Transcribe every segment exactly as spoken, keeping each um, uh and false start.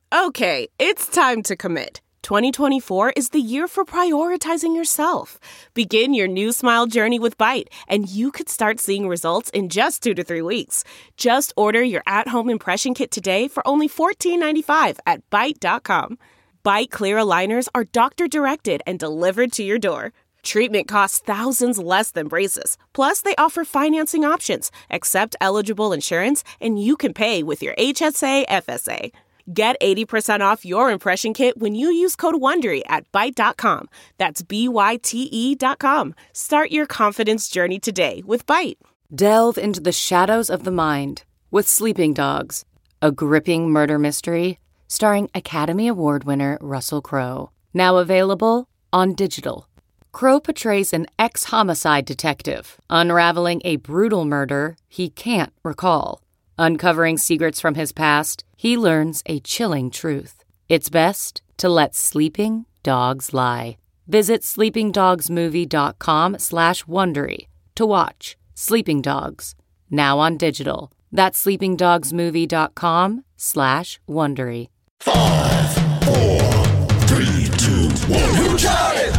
Okay, it's time to commit. twenty twenty-four is the year for prioritizing yourself. Begin your new smile journey with Byte, and you could start seeing results in just two to three weeks. Just order your at-home impression kit today for only fourteen ninety-five at byte dot com. Byte clear aligners are doctor-directed and delivered to your door. Treatment costs thousands less than braces. Plus, they offer financing options, accept eligible insurance, and you can pay with your H S A F S A. Get eighty percent off your impression kit when you use code WONDERY at byte dot com. That's B Y T E dot com. Start your confidence journey today with Byte. Delve into the shadows of the mind with Sleeping Dogs, a gripping murder mystery starring Academy Award winner Russell Crowe. Now available on digital. Crowe portrays an ex-homicide detective unraveling a brutal murder he can't recall. Uncovering secrets from his past, he learns a chilling truth. It's best to let sleeping dogs lie. Visit sleepingdogsmovie.com slash Wondery to watch Sleeping Dogs, now on digital. That's sleepingdogsmovie.com slash Wondery. Five, four, three, two, one. Who got it?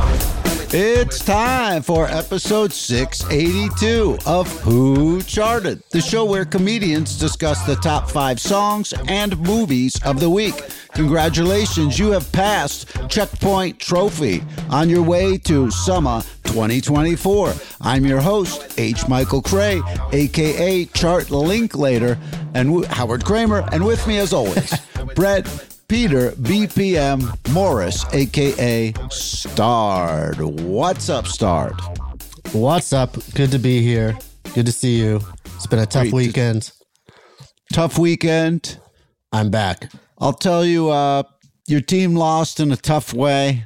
It's time for episode six eighty-two of Who Charted, the show where comedians discuss the top five songs and movies of the week. Congratulations, you have passed Checkpoint Trophy on your way to summer twenty twenty-four. I'm your host, H. Michael Cray, a k a. Chart Linklater, and w- Howard Kramer, and with me as always, Brett Peter B P M Morris, a k a. Stard. What's up, Stard? What's up? Good to be here. Good to see you. It's been a tough Great. weekend. Tough weekend. I'm back. I'll tell you, uh, your team lost in a tough way.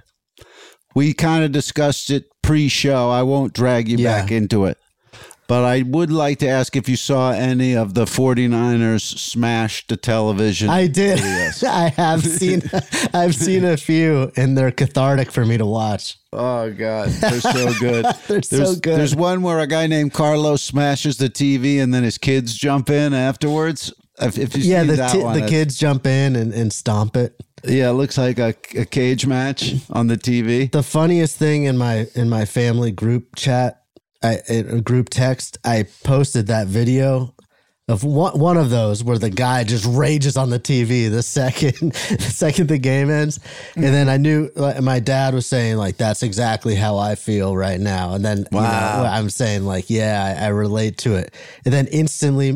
We kind of discussed it pre-show. I won't drag you yeah. back into it. But I would like to ask if you saw any of the 49ers smash the television. I did. I have seen I've seen a few, and they're cathartic for me to watch. Oh, God. They're so good. they're there's, so good. There's one where a guy named Carlos smashes the T V, and then his kids jump in afterwards. If, if you yeah, see the, that t- one, the kids jump in and, and stomp it. Yeah, it looks like a, a cage match on the T V. The funniest thing in my in my family group chat, I, a group text, I posted that video of one, one of those where the guy just rages on the T V the second the second the game ends. And then I knew, like, my dad was saying, like, that's exactly how I feel right now. And then wow. you know, I'm saying, like, yeah, I, I relate to it. And then instantly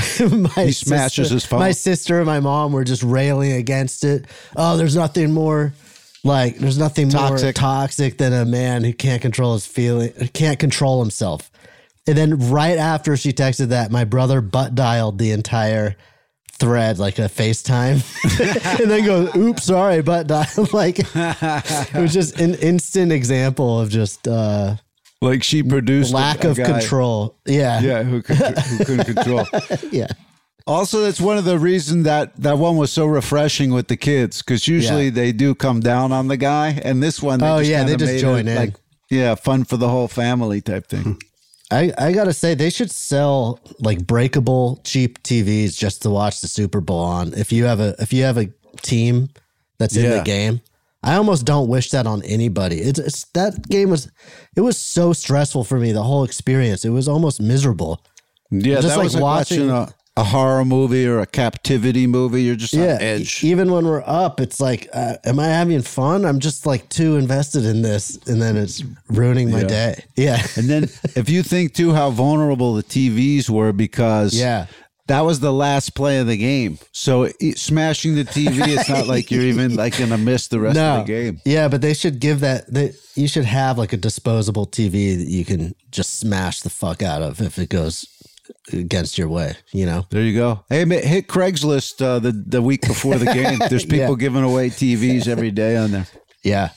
my he smashes sister, his phone. My sister and my mom were just railing against it. Oh, there's nothing more... Like, there's nothing toxic. more toxic than a man who can't control his feeling, can't control himself. And then right after she texted that, my brother butt dialed the entire thread, like a FaceTime, and then goes, "Oops, sorry, butt dial." Like, it was just an instant example of just uh, like she produced lack a, a of guy. control. Yeah, yeah, who could, who couldn't control. yeah. Also, that's one of the reasons that that one was so refreshing with the kids, because usually yeah. they do come down on the guy, and this one, they oh just yeah, they just join it, in, like, yeah, fun for the whole family type thing. I I gotta say, they should sell like breakable cheap T Vs just to watch the Super Bowl on. If you have a if you have a team that's in yeah. the game, I almost don't wish that on anybody. It's, it's that game was it was so stressful for me. The whole experience, it was almost miserable. Yeah, just that like was like watching. watching a, a horror movie or a captivity movie. You're just yeah, on edge. Even when we're up, it's like, uh, am I having fun? I'm just like too invested in this, and then it's ruining my yeah. day. Yeah. And then if you think too how vulnerable the T Vs were, because yeah. that was the last play of the game. So it, smashing the T V, it's not like you're even like going to miss the rest no. of the game. Yeah, but they should give that, they, you should have like a disposable T V that you can just smash the fuck out of if it goes against your way, you know? There you go. Hey, hit Craigslist uh, the, the week before the game. There's people yeah. giving away T Vs every day on there. Yeah.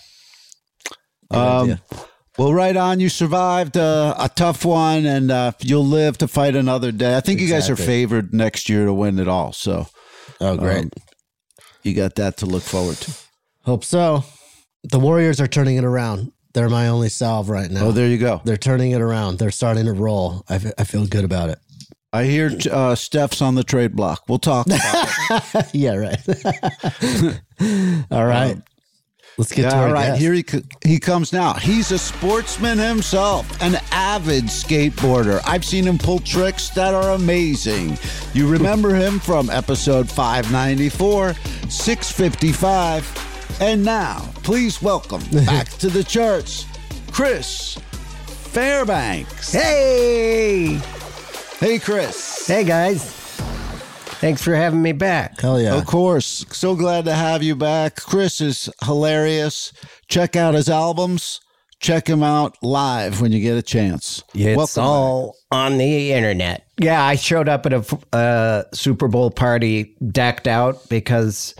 Um, well, right on. You survived uh, a tough one, and uh, you'll live to fight another day. I think exactly. you guys are favored next year to win it all. So, oh, great. Um, you got that to look forward to. Hope so. The Warriors are turning it around. They're my only salve right now. Oh, there you go. They're turning it around. They're starting to roll. I, f- I feel good about it. I hear uh, Steph's on the trade block. We'll talk about it. Yeah, right. All right. Um, Let's get yeah, to our all right. guest. Here he he comes now. He's a sportsman himself, an avid skateboarder. I've seen him pull tricks that are amazing. You remember him from episode five ninety-four, six fifty-five, and now please welcome back to the charts, Chris Fairbanks. Hey, hey, Chris. Hey, guys. Thanks for having me back. Hell yeah. Of course. So glad to have you back. Chris is hilarious. Check out his albums. Check him out live when you get a chance. It's Welcome all back. on the internet. Yeah, I showed up at a uh, Super Bowl party decked out because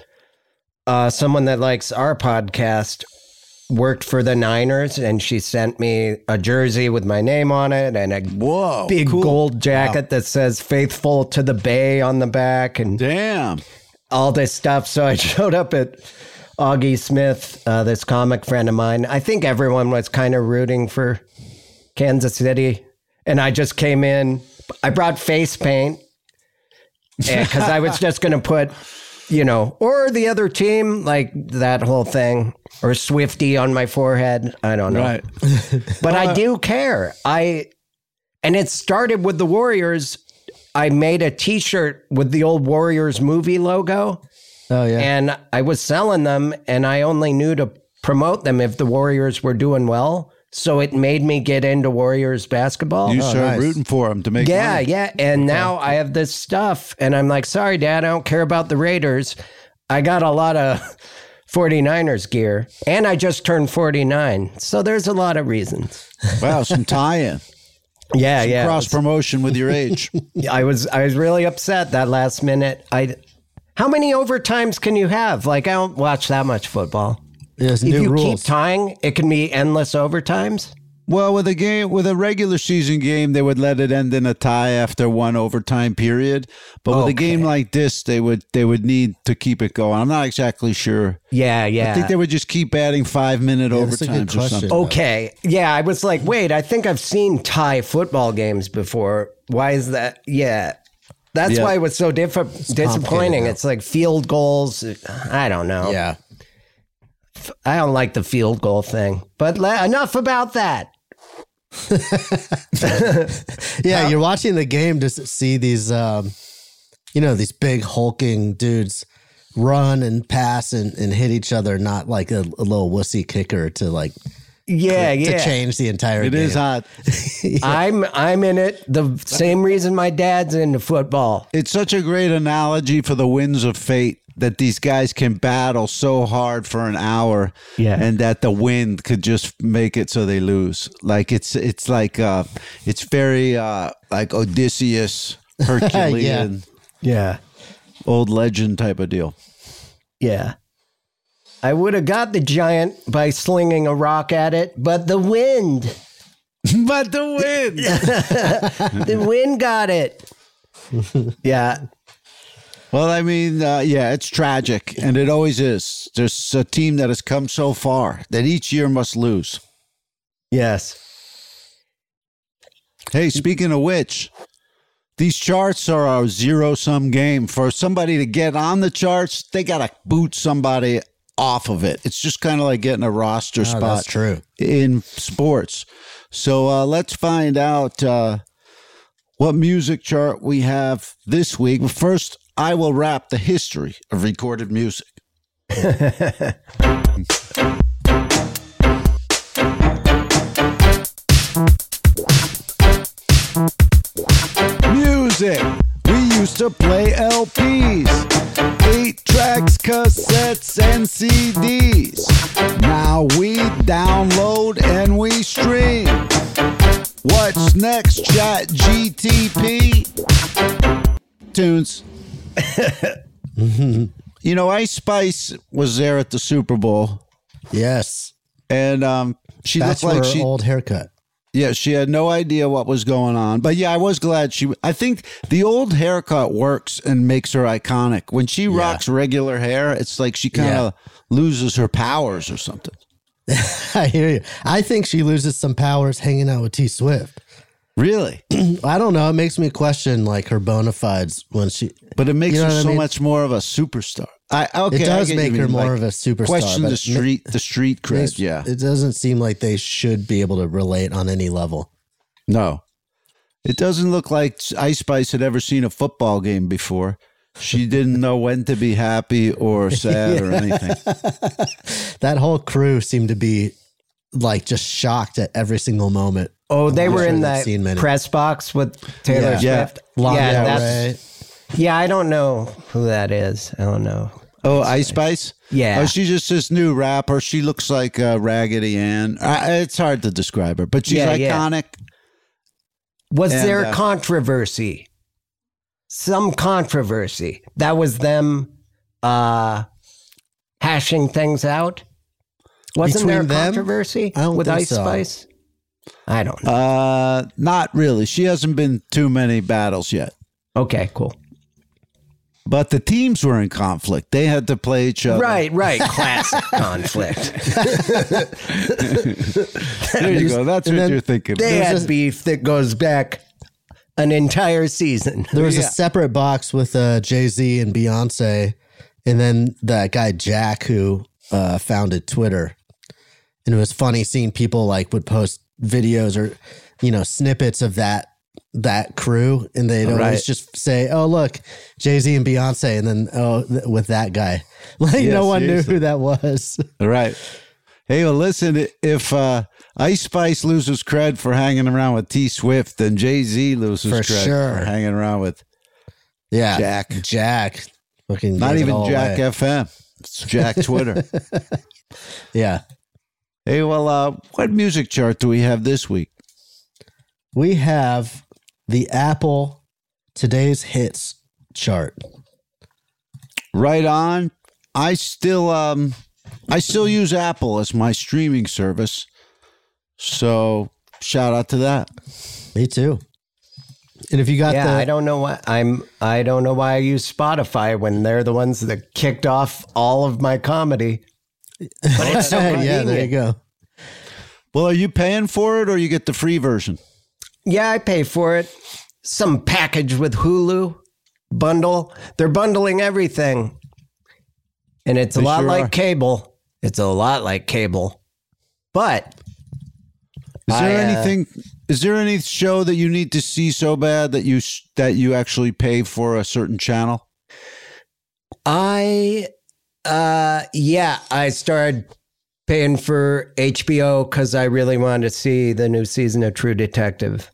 uh, someone that likes our podcast worked for the Niners, and she sent me a jersey with my name on it and a Whoa, big cool. gold jacket wow. that says "Faithful to the Bay" on the back, and damn, all this stuff. So I showed up at Augie Smith, uh, this comic friend of mine. I think everyone was kind of rooting for Kansas City, and I just came in. I brought face paint because I was just going to put, you know, or the other team, like that whole thing. Or Swifty on my forehead. I don't know. Right. But I do care. I and it started with the Warriors. I made a t-shirt with the old Warriors movie logo. Oh, yeah. And I was selling them, and I only knew to promote them if the Warriors were doing well. So it made me get into Warriors basketball. You oh, started nice. rooting for them to make Yeah, money. yeah. And now I have this stuff, and I'm like, sorry, Dad, I don't care about the Raiders. I got a lot of forty-niners gear, and I just turned forty-nine. So there's a lot of reasons. Wow, some tie-in. Yeah, some yeah. Cross promotion with your age. I was I was really upset that last minute. I how many overtimes can you have? Like, I don't watch that much football. There's if new you rules. keep tying, it can be endless overtimes. Well, with a game, with a regular season game, they would let it end in a tie after one overtime period. But with Okay. a game like this, they would they would need to keep it going. I'm not exactly sure. Yeah, yeah. I think they would just keep adding five minute Yeah, that's a good overtimes or question. something. Okay. Yeah, I was like, wait, I think I've seen tie football games before. Why is that? Yeah. That's Yeah. why it was so diff- disappointing. now. It's like field goals. I don't know. Yeah. I don't like the field goal thing. But le- enough about that. Yeah, you're watching the game to s- see these, um, you know, these big hulking dudes run and pass and, and hit each other, not like a, a little wussy kicker to like Yeah, to yeah. change the entire It game. is hot. I'm I'm in it the same reason my dad's into football. It's such a great analogy for the winds of fate that these guys can battle so hard for an hour, Yeah. and that the wind could just make it so they lose. Like it's it's like uh, it's very uh, like Odysseus, Herculean, Yeah. old legend type of deal. Yeah. I would have got the giant by slinging a rock at it, but the wind, But the wind. the wind got it. Yeah. Well, I mean, uh, yeah, it's tragic, and it always is. There's a team that has come so far that each year must lose. Yes. Hey, speaking of which, these charts are a zero-sum game. For somebody to get on the charts, they got to boot somebody off of it. It's just kind of like getting a roster Oh, spot that's true. in sports. So uh, let's find out uh, what music chart we have this week. But first, I will wrap the history of recorded music. Music. We used to play L Ps, eight tracks, cassettes, and C Ds. Now we download and we stream. What's next, Chat G T P? Tunes. You know, Ice Spice was there at the Super Bowl, Yes. and um, she That's looked like her she, old haircut. yeah, she had no idea what was going on. But yeah, I was glad she. I think the old haircut works and makes her iconic. When she rocks regular hair, it's like she kind of loses her powers or something. I hear you. I think she loses some powers hanging out with T Swift. Really? I don't know. It makes me question like her bona fides when she. But it makes You know her what I so mean? much more of a superstar. I okay. It I does get make you her mean, more like, of a superstar. Question but the it street, the street cred. makes- Yeah. It doesn't seem like they should be able to relate on any level. No, it doesn't look like Ice Spice had ever seen a football game before. She didn't know when to be happy or sad or anything. That whole crew seemed to be like just shocked at every single moment. Oh, they I'm were sure in they've that seen many. press box with Taylor Yeah. Swift. Lana yeah, Del that's, Rey. yeah, I don't know who that is. I don't know. Oh, Ice Spice? Yeah. Oh, she's just this new rapper. She looks like uh, Raggedy Ann. Uh, it's hard to describe her, but she's Yeah, yeah. iconic. Was And, there uh, controversy? Some controversy. That was them uh, hashing things out? Wasn't there Between them? controversy I don't with think Ice so. Spice? I don't know. Uh, not really. She hasn't been too many battles yet. Okay, cool. But the teams were in conflict. They had to play each other. Right, right. Classic conflict. There you go. That's And what then you're thinking. They There's had a- beef that goes back an entire season. There was Yeah. a separate box with uh, Jay-Z and Beyonce, and then that guy Jack who uh, founded Twitter. And it was funny seeing people like would post videos or, you know, snippets of that that crew, and they'd always Right. just say, "Oh, look, Jay-Z and Beyonce," and then oh, th- with that guy, like Yeah, no one seriously. knew who that was. Right. Hey, well, listen, if uh, Ice Spice loses cred for hanging around with T Swift, then Jay-Z loses For cred sure. for hanging around with Yeah, Jack. Jack, fucking not gave it even all Jack away. F M. It's Jack Twitter. Yeah, Hey, well, uh, what music chart do we have this week? we have the Apple Today's Hits chart. Right on. I still um I still use Apple as my streaming service. So shout out to that. Me too. And if you got Yeah, the, I don't know why I'm I don't know why I use Spotify when they're the ones that kicked off all of my comedy. But it's so yeah, there you convenient. go. Well, are you paying for it or you get the free version? Yeah, I pay for it. Some package with Hulu bundle. They're bundling everything. And it's a They lot sure like are. cable. It's a lot like cable. But Is there I, uh, anything is there any show that you need to see so bad that you s- that you actually pay for a certain channel? I uh yeah, I started paying for H B O because I really wanted to see the new season of True Detective.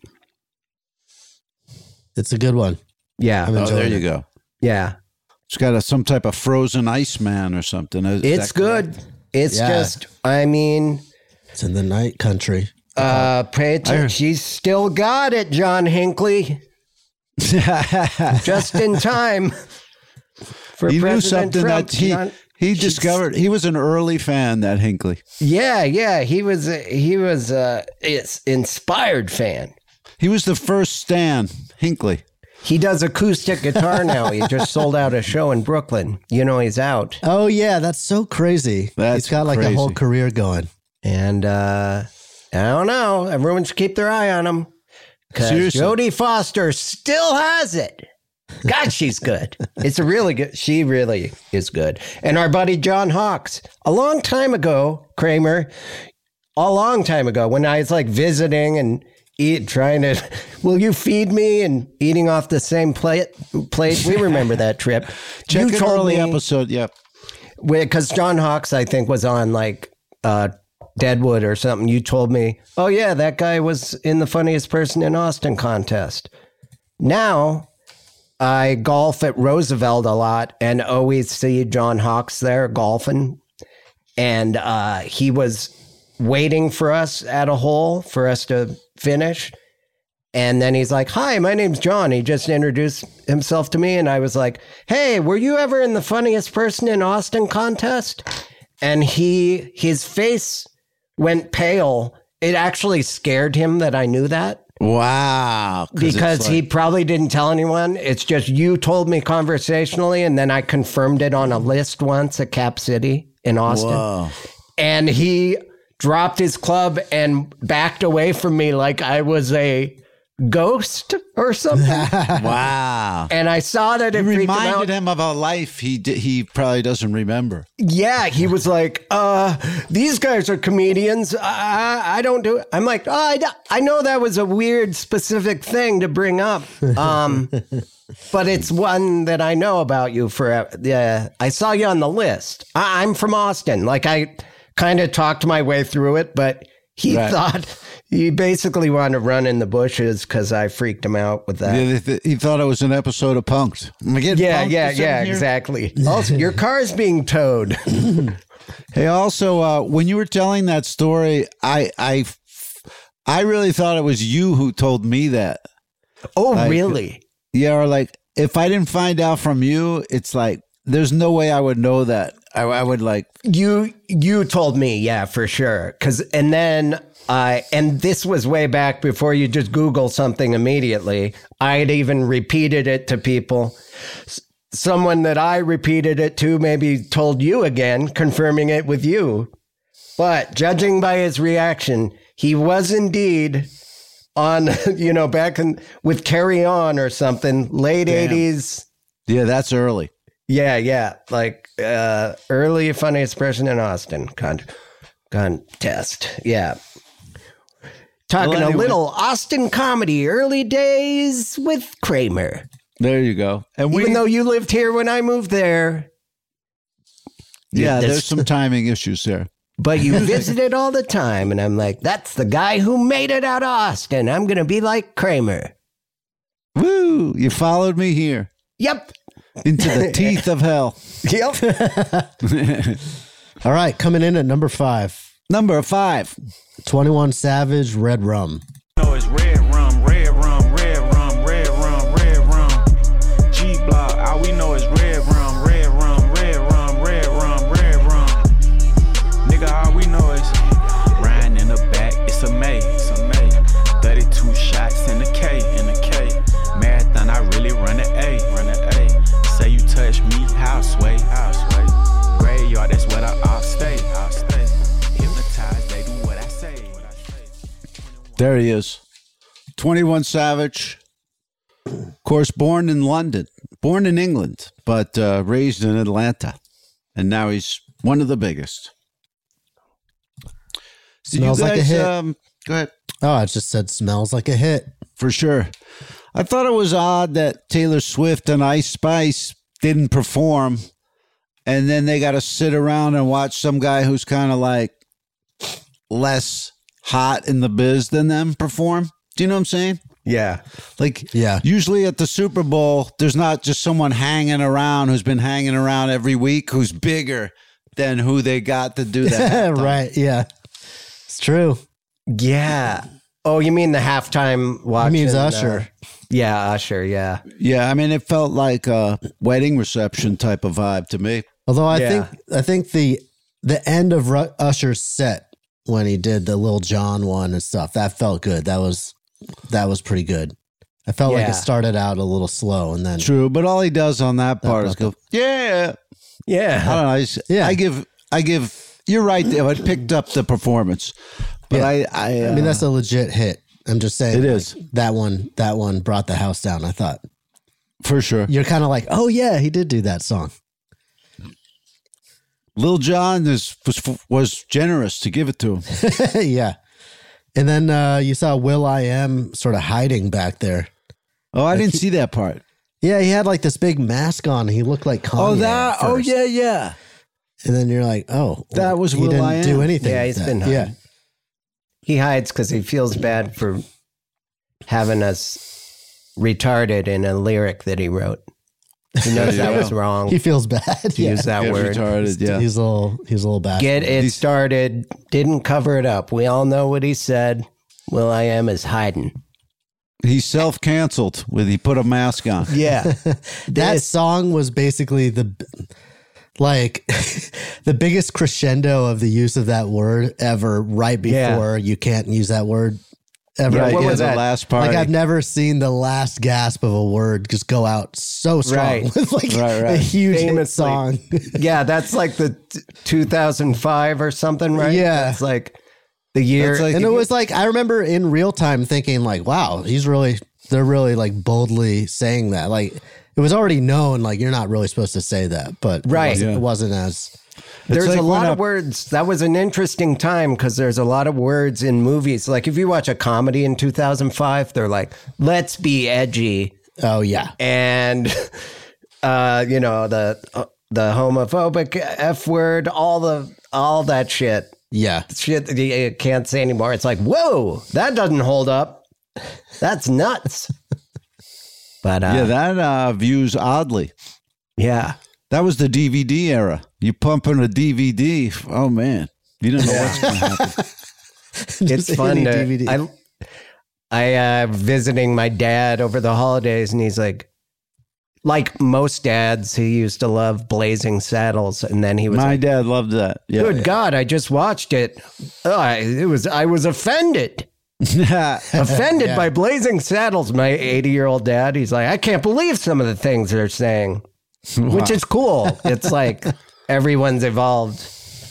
It's a good one. Yeah. I'm Oh, enjoying there you it. go. Yeah. It's got a, some type of frozen ice man or something. Is It's that correct? good. It's Yeah. just I mean It's in the night country. Uh, pay attention. She's still got it, John Hinckley. Just in time for He knew President something Trump. that he John- he she's- discovered. He was an early fan, that Hinckley. Yeah, yeah. He was. A, he was a it's inspired fan. He was the first Stan Hinckley. He does acoustic guitar now. He just sold out a show in Brooklyn. You know, he's out. Oh yeah, that's so crazy. That's He's got like a whole crazy. career going. And uh, I don't know. Everyone should keep their eye on him. Because Seriously. Jodie Foster still has it. God, she's good. It's a really good. She really is good. And our buddy John Hawkes, a long time ago, Kramer, a long time ago, when I was like visiting and eat, trying to, will you feed me? And eating off the same plate. Plate. We remember that trip. Check you an told early me, episode. Yep. because John Hawkes, I think, was on like uh, Deadwood or something. You told me, oh yeah, that guy was in the Funniest Person in Austin contest. Now I golf at Roosevelt a lot and always see John Hawkes there golfing. And uh, he was waiting for us at a hole for us to finish. And then he's like, hi, my name's John. He just introduced himself to me. And I was like, hey, were you ever in the Funniest Person in Austin contest? And he, his face went pale. It actually scared him that I knew that. Wow. Because it's he like- probably didn't tell anyone. It's just you told me conversationally, and then I confirmed it on a list once at Cap City in Austin. Whoa. And he dropped his club and backed away from me like I was a ghost or something. Wow. And I saw that it You freaked him out. reminded him of a life he di- he probably doesn't remember. Yeah, he was like, uh, these guys are comedians. I, I don't do it. I'm like, oh, I, I know that was a weird, specific thing to bring up. Um, but it's one that I know about you for, uh, I saw you on the list. I, I'm from Austin. Like, I kind of talked my way through it, but he Right. thought, he basically wanted to run in the bushes because I freaked him out with that. Yeah, they th- he thought it was an episode of Punked. Am I getting Yeah, punked yeah, or something yeah, here? exactly. Also, your car's being towed. Hey, also, uh, when you were telling that story, I, I, I really thought it was you who told me that. Oh, Like, really? Yeah, or like, if I didn't find out from you, it's like, there's no way I would know that. I, I would like, You you told me, yeah, for sure. Cause and then I and this was way back before you just Google something immediately. I had even repeated it to people. S- Someone that I repeated it to maybe told you again, confirming it with you. But judging by his reaction, he was indeed on, you know, back in with Carry On or something, late Damn. eighties. yeah, that's early. Yeah, yeah. Like uh, early funniest person in Austin con- contest. Yeah. Talking Well, anyway. a little Austin comedy, early days with Kramer. There you go. And we, Even though you lived here when I moved there. yeah, this- there's some timing issues there. But you visited all the time. And I'm like, that's the guy who made it out of Austin. I'm going to be like Kramer. Woo! You followed me here Yep. into the teeth of hell. Yep. All right, coming in at number five, Number five. twenty-one Savage, Red Rum. know it's red rum, red rum, red rum, red rum, red rum. G block, all we know is red rum, red rum, red rum, red rum, red rum. Nigga, all we know is riding in the back, it's a May, it's a May. thirty-two shots in the K, in the K. Marathon, I really run an A, run an A. Say you touch me, how sway, how sway. Graveyard, that's what I, I'll stay, I'll stay. Hypnotized, they do what I say, what I say. There he is. twenty-one Savage. Of course, born in London, born in England, but uh, raised in Atlanta. And now he's one of the biggest. Did Smells like a hit. Um, go ahead. Oh, I just said smells like a hit. For sure. I thought it was odd that Taylor Swift and Ice Spice didn't perform. And then they got to sit around and watch some guy who's kind of like less hot in the biz than them perform. Do you know what I'm saying? Yeah. Like, Yeah. usually at the Super Bowl, there's not just someone hanging around who's been hanging around every week who's bigger than who they got to do that. Right, yeah. It's true. Yeah. Oh, you mean the halftime watch? He means and, uh, Usher. yeah, Usher. Yeah. Yeah, I mean, it felt like a wedding reception type of vibe to me. Although I Yeah. think I think the the end of Ru- Usher's set when he did the Lil Jon one and stuff, that felt good. That was that was pretty good. I felt like Yeah. it started out a little slow and then True, but all he does on that part is go, yeah. I Yeah. don't know. I, just- Yeah. I give, I give. You're right. There, I picked up the performance, but Yeah. I, I, uh, I mean that's a legit hit. I'm just saying It like, is. that one that one brought the house down. I thought for sure. you're kind of like, oh yeah, he did do that song. Lil Jon is was was generous to give it to him. Yeah. And then uh, you saw Will I Am sort of hiding back there. Oh, I didn't see that part. Yeah, he had like this big mask on. He looked like Kanye. Oh, that. at Oh, first. yeah, yeah. And then you're like, oh, That was he Will didn't I Am. do anything. Yeah, with he's that. been yeah. hiding. He hides because he feels bad for having us retarded in a lyric that he wrote. He knows that was wrong He feels bad. to yeah. use that Get word. retarded, yeah. He's a little. He's a little bad. Get it started. Didn't cover it up. We all know what he said. Will I Am is hiding. He self-canceled with he put a mask on. Yeah. that This- song was basically the like the biggest crescendo of the use of that word ever. Right before you can't use that word ever. Right, what yeah, was the that? last part. Like I've never seen the last gasp of a word just go out so strong Right. with like Right, right. a huge hit Famously. song. Yeah, that's like the t- two thousand five or something, right? Yeah. It's like The year. Like, and it was like, I remember in real time thinking like, wow, he's really, they're really like boldly saying that. Like it was already known, like you're not really supposed to say that, but right. it wasn't, Yeah. it wasn't as... There's like a lot I, of words. That was an interesting time because there's a lot of words in movies. Like if you watch a comedy in two thousand five, they're like, let's be edgy. Oh, yeah. And, uh, you know, the uh, the homophobic F word, all the all that shit. Yeah. Shit that you can't say anymore. It's like, whoa, that doesn't hold up. That's nuts. But uh, yeah, that uh, views oddly. Yeah. That was the D V D era. You pump in a D V D. Oh, man. You don't know what's going to happen. It's fun to, D V D. I, I uh, visiting my dad over the holidays, and he's like, like most dads, he used to love Blazing Saddles, and then he was My like, dad loved that. Yeah. Good God, I just watched it. Oh, I, it was I was offended. offended yeah. by Blazing Saddles. My eighty-year-old dad, he's like, I can't believe some of the things they're saying, wow. which is cool. It's like everyone's evolved.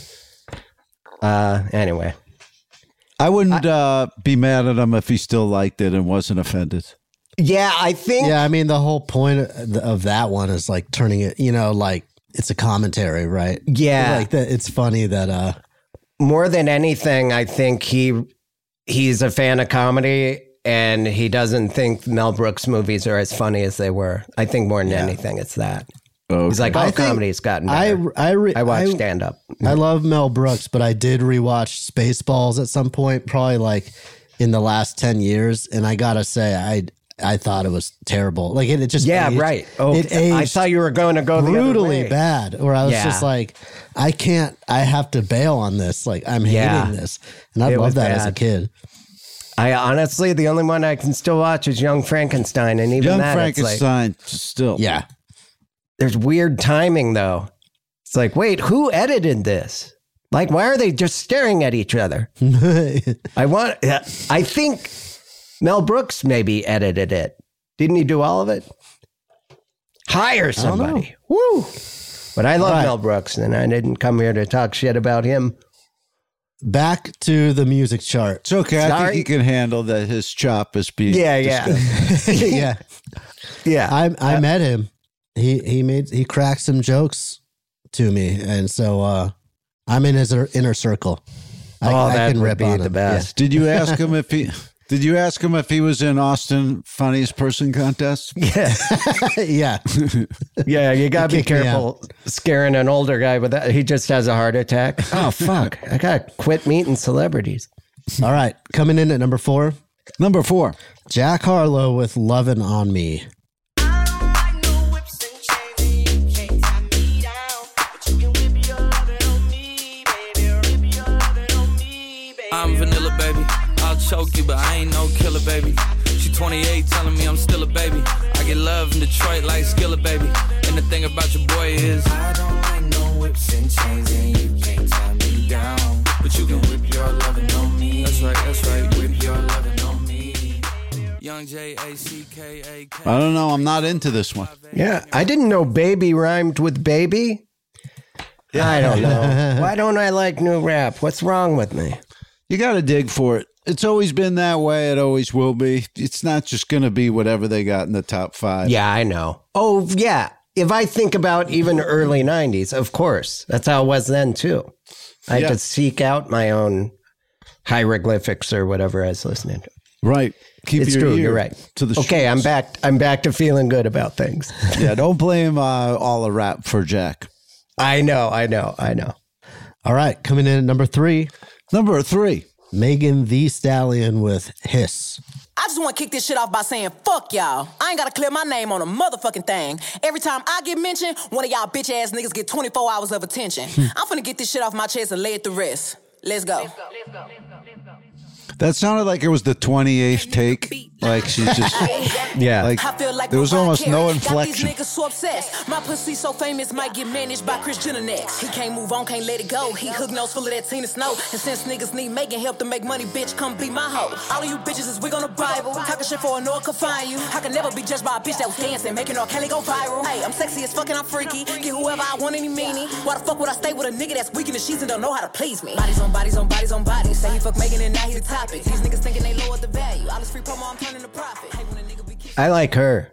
Uh, anyway. I wouldn't I, uh, be mad at him if he still liked it and wasn't offended. Yeah, I think. Yeah, I mean, the whole point of that one is like turning it, you know, like it's a commentary, right? Yeah. Like that. It's funny that. uh More than anything, I think he he's a fan of comedy and he doesn't think Mel Brooks movies are as funny as they were. I think more than yeah. anything, it's that. Okay. He's like, oh, comedy's gotten better. I, I, re- I watch stand-up. I love Mel Brooks, but I did rewatch Spaceballs at some point, probably like in the last ten years. And I got to say, I I thought it was terrible. Like it, it just Yeah, aged, right. Oh, it aged I thought you were going to go brutally the other way. bad, where I was yeah. just like, I can't, I have to bail on this. Like I'm hating yeah. this. And I loved that bad. as a kid. I honestly, the only one I can still watch is Young Frankenstein. And even Young that, Frankenstein, it's like, still. Yeah. There's weird timing, though. It's like, wait, who edited this? Like, why are they just staring at each other? I want, I think Mel Brooks maybe edited it. Didn't he do all of it? Hire somebody. Woo. But I love right. Mel Brooks, and I didn't come here to talk shit about him. Back to the music chart. It's okay. Sorry? I think he can handle that his chop is being Yeah, yeah. yeah. Yeah. I I uh, met him. He he made he cracked some jokes to me, and so uh, I'm in his inner circle. I, oh, I that can would rip be on the him. best. Yeah. Did you ask him if he? Did you ask him if he was in Austin Funniest Person Contest? Yeah, yeah, yeah. You gotta be careful scaring an older guy with that. He just has a heart attack. Oh fuck! I gotta quit meeting celebrities. All right, coming in at number four. Number four, Jack Harlow with "Lovin' on Me." I'm vanilla, baby. I'll choke you, but I ain't no killer, baby. She twenty-eight, telling me I'm still a baby. I get love in Detroit like Skillet, baby. And the thing about your boy is I don't like no whips and chains, and you can't tie me down. But you can whip your lovin' on me. That's right, that's right. Whip your lovin' on me. Young J A C K A K. I don't know. I'm not into this one. Yeah, I didn't know baby rhymed with baby. Yeah. I don't know. Why don't I like new rap? What's wrong with me? You got to dig for it. It's always been that way. It always will be. It's not just going to be whatever they got in the top five. Yeah, I know. Oh, yeah. If I think about even early nineties, of course. That's how it was then, too. I yeah. had to seek out my own hieroglyphics or whatever I was listening to. Right. Keep it's your true. ear You're right. To the okay, I'm back. I'm back to feeling good about things. Yeah, don't blame uh, all the rap for Jack. I know. I know. I know. All right, coming in at number three. Number three. Megan Thee Stallion with Hiss. I just want to kick this shit off by saying, fuck y'all. I ain't got to clear my name on a motherfucking thing. Every time I get mentioned, one of y'all bitch ass niggas get twenty-four hours of attention. I'm finna get this shit off my chest and lay it to rest. Let's go. That sounded like it was the twenty-eighth take. Like she's just, yeah. Like like there was almost no inflection. Got these niggas so obsessed. My pussy so famous might get managed by Kris Jenner next. He can't move on, can't let it go. He hook nose full of that Tina Snow. And since niggas need making help to make money, bitch, come be my hoe. All of you bitches is wig on the Bible. Talking shit for a no could find you. I can never be judged by a bitch that was dancing, making R. Kelly go viral. Hey, I'm sexy as fucking, I'm freaky. Get whoever I want, any meanie. Why the fuck would I stay with a nigga that's weak in the sheets and don't know how to please me? Bodies on bodies on bodies on bodies. Say he fuck Megan and now he the topic. These niggas thinking they lower the value. All this free promo, I'm turning to profit. Hey, when a nigga be I like her.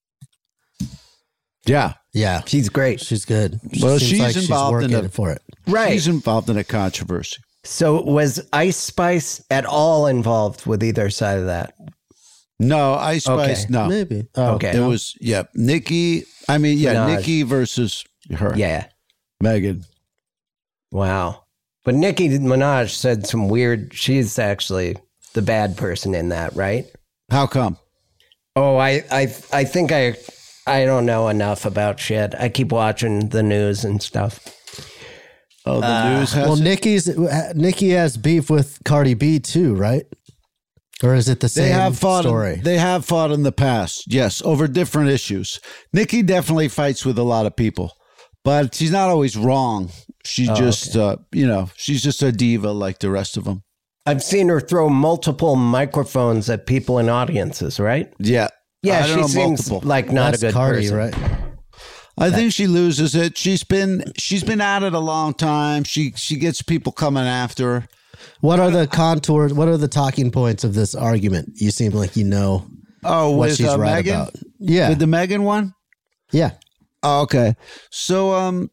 Yeah. Yeah. She's great. She's good. She Well, seems she's like involved she's in working a- for it. Right. She's involved in a controversy. So was Ice Spice at all involved with either side of that? No, Ice Spice, Okay. no. Maybe. Oh, Okay. It was, yeah, Nicki. I mean, yeah, Minaj. Nicki versus her. Yeah. Megan. Wow. But Nicki Minaj said some weird, she's actually the bad person in that, right? How come? Oh, I, I, I think I, I don't know enough about shit. I keep watching the news and stuff. Oh, the Uh, news has Well, it? Nicki's Nicki has beef with Cardi B too, right? Or is it the same They have fought. story? In, they have fought in the past, yes, over different issues. Nicki definitely fights with a lot of people, but she's not always wrong. She Oh, just, uh, you know, she's just a diva like the rest of them. I've seen her throw multiple microphones at people in audiences, right? Yeah, Yeah, I don't she know, seems multiple. like not That's a good Cardi, person. right? I think she loses it. She's been she's been at it a long time. She she gets people coming after her. What are the contours? What are the talking points of this argument? You seem like you know Oh, what with she's uh, right Megan? about. Yeah, With the Megan one? yeah. Oh, okay. So um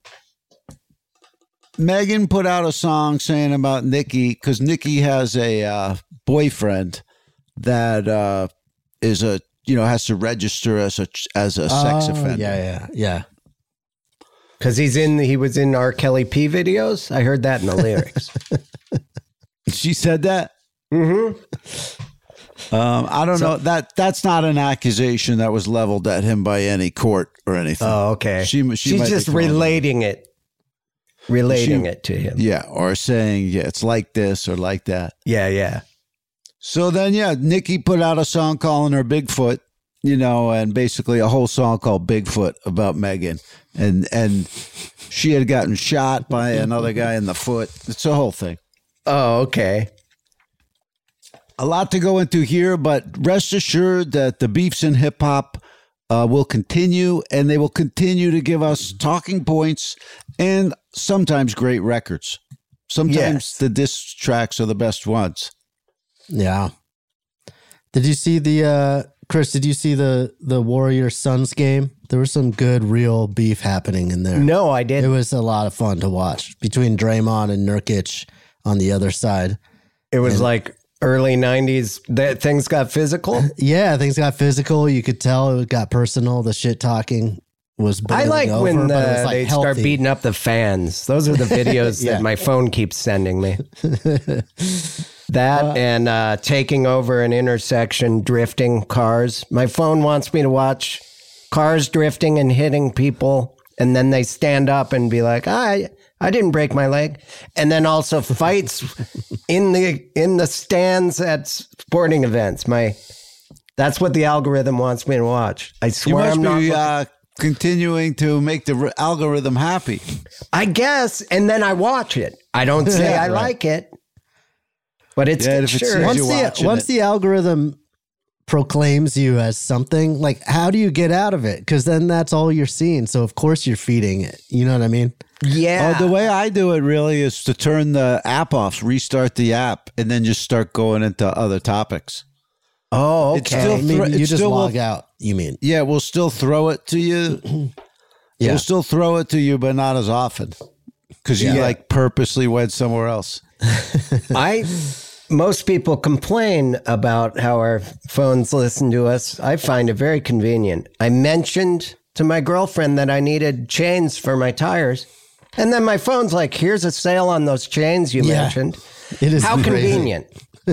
Megan put out a song saying about Nicki, because Nicki has a uh, boyfriend that uh, is a you know has to register as a as a sex Oh, offender. Yeah, yeah, yeah. Because he's in, he was in R. Kelly P videos. I heard that in the lyrics. She said that. Mm-hmm. Um, I don't know that that's not an accusation that was leveled at him by any court or anything. Oh, okay. She, she She's might be just calling- relating it, relating She- it to him. Yeah, or saying yeah, it's like this or like that. Yeah, yeah. So then, yeah, Nicki put out a song calling her Bigfoot, you know, and basically a whole song called Bigfoot about Megan. And and she had gotten shot by another guy in the foot. It's a whole thing. Oh, okay. A lot to go into here, but rest assured that the beefs in hip hop uh, will continue, and they will continue to give us talking points and sometimes great records. Sometimes Yes. the diss tracks are the best ones. Yeah. Did you see the uh Chris, did you see the the Warriors Suns game? There was some good real beef happening in there. No, I It didn't. was a lot of fun to watch between Draymond and Nurkic on the other side. It was like early nineties that things got physical. Yeah, things got physical. You could tell it got personal. The shit talking was I boiling like over, when but it was uh, like they healthy. start beating up the fans. Those are the videos Yeah. that my phone keeps sending me. That and uh, taking over an intersection, drifting cars. My phone wants me to watch cars drifting and hitting people, and then they stand up and be like, "I, I didn't break my leg." And then also fights in the in the stands at sporting events. My that's what the algorithm wants me to watch. I You swear must I'm not. be looking- uh, continuing to make the r- algorithm happy. I guess, and then I watch it. I don't say Yeah, I right. like it, but it's Yeah, if it sure. says once you're the watching once it. the algorithm proclaims you as something, like how do you get out of it? Because then that's all you're seeing. So of course you're feeding it. You know what I mean? Yeah. Oh, the way I do it really is to turn the app off, restart the app, and then just start going into other topics. oh, It's okay. still I mean, thro- you it's just still log will- out. You mean? Yeah, we'll still throw it to you. Yeah. We'll still throw it to you, but not as often because you Yeah. like purposely went somewhere else. I most people complain about how our phones listen to us. I find it very convenient. I mentioned to my girlfriend that I needed chains for my tires, and then my phone's like, "Here's a sale on those chains you Yeah. mentioned." It is How crazy. convenient.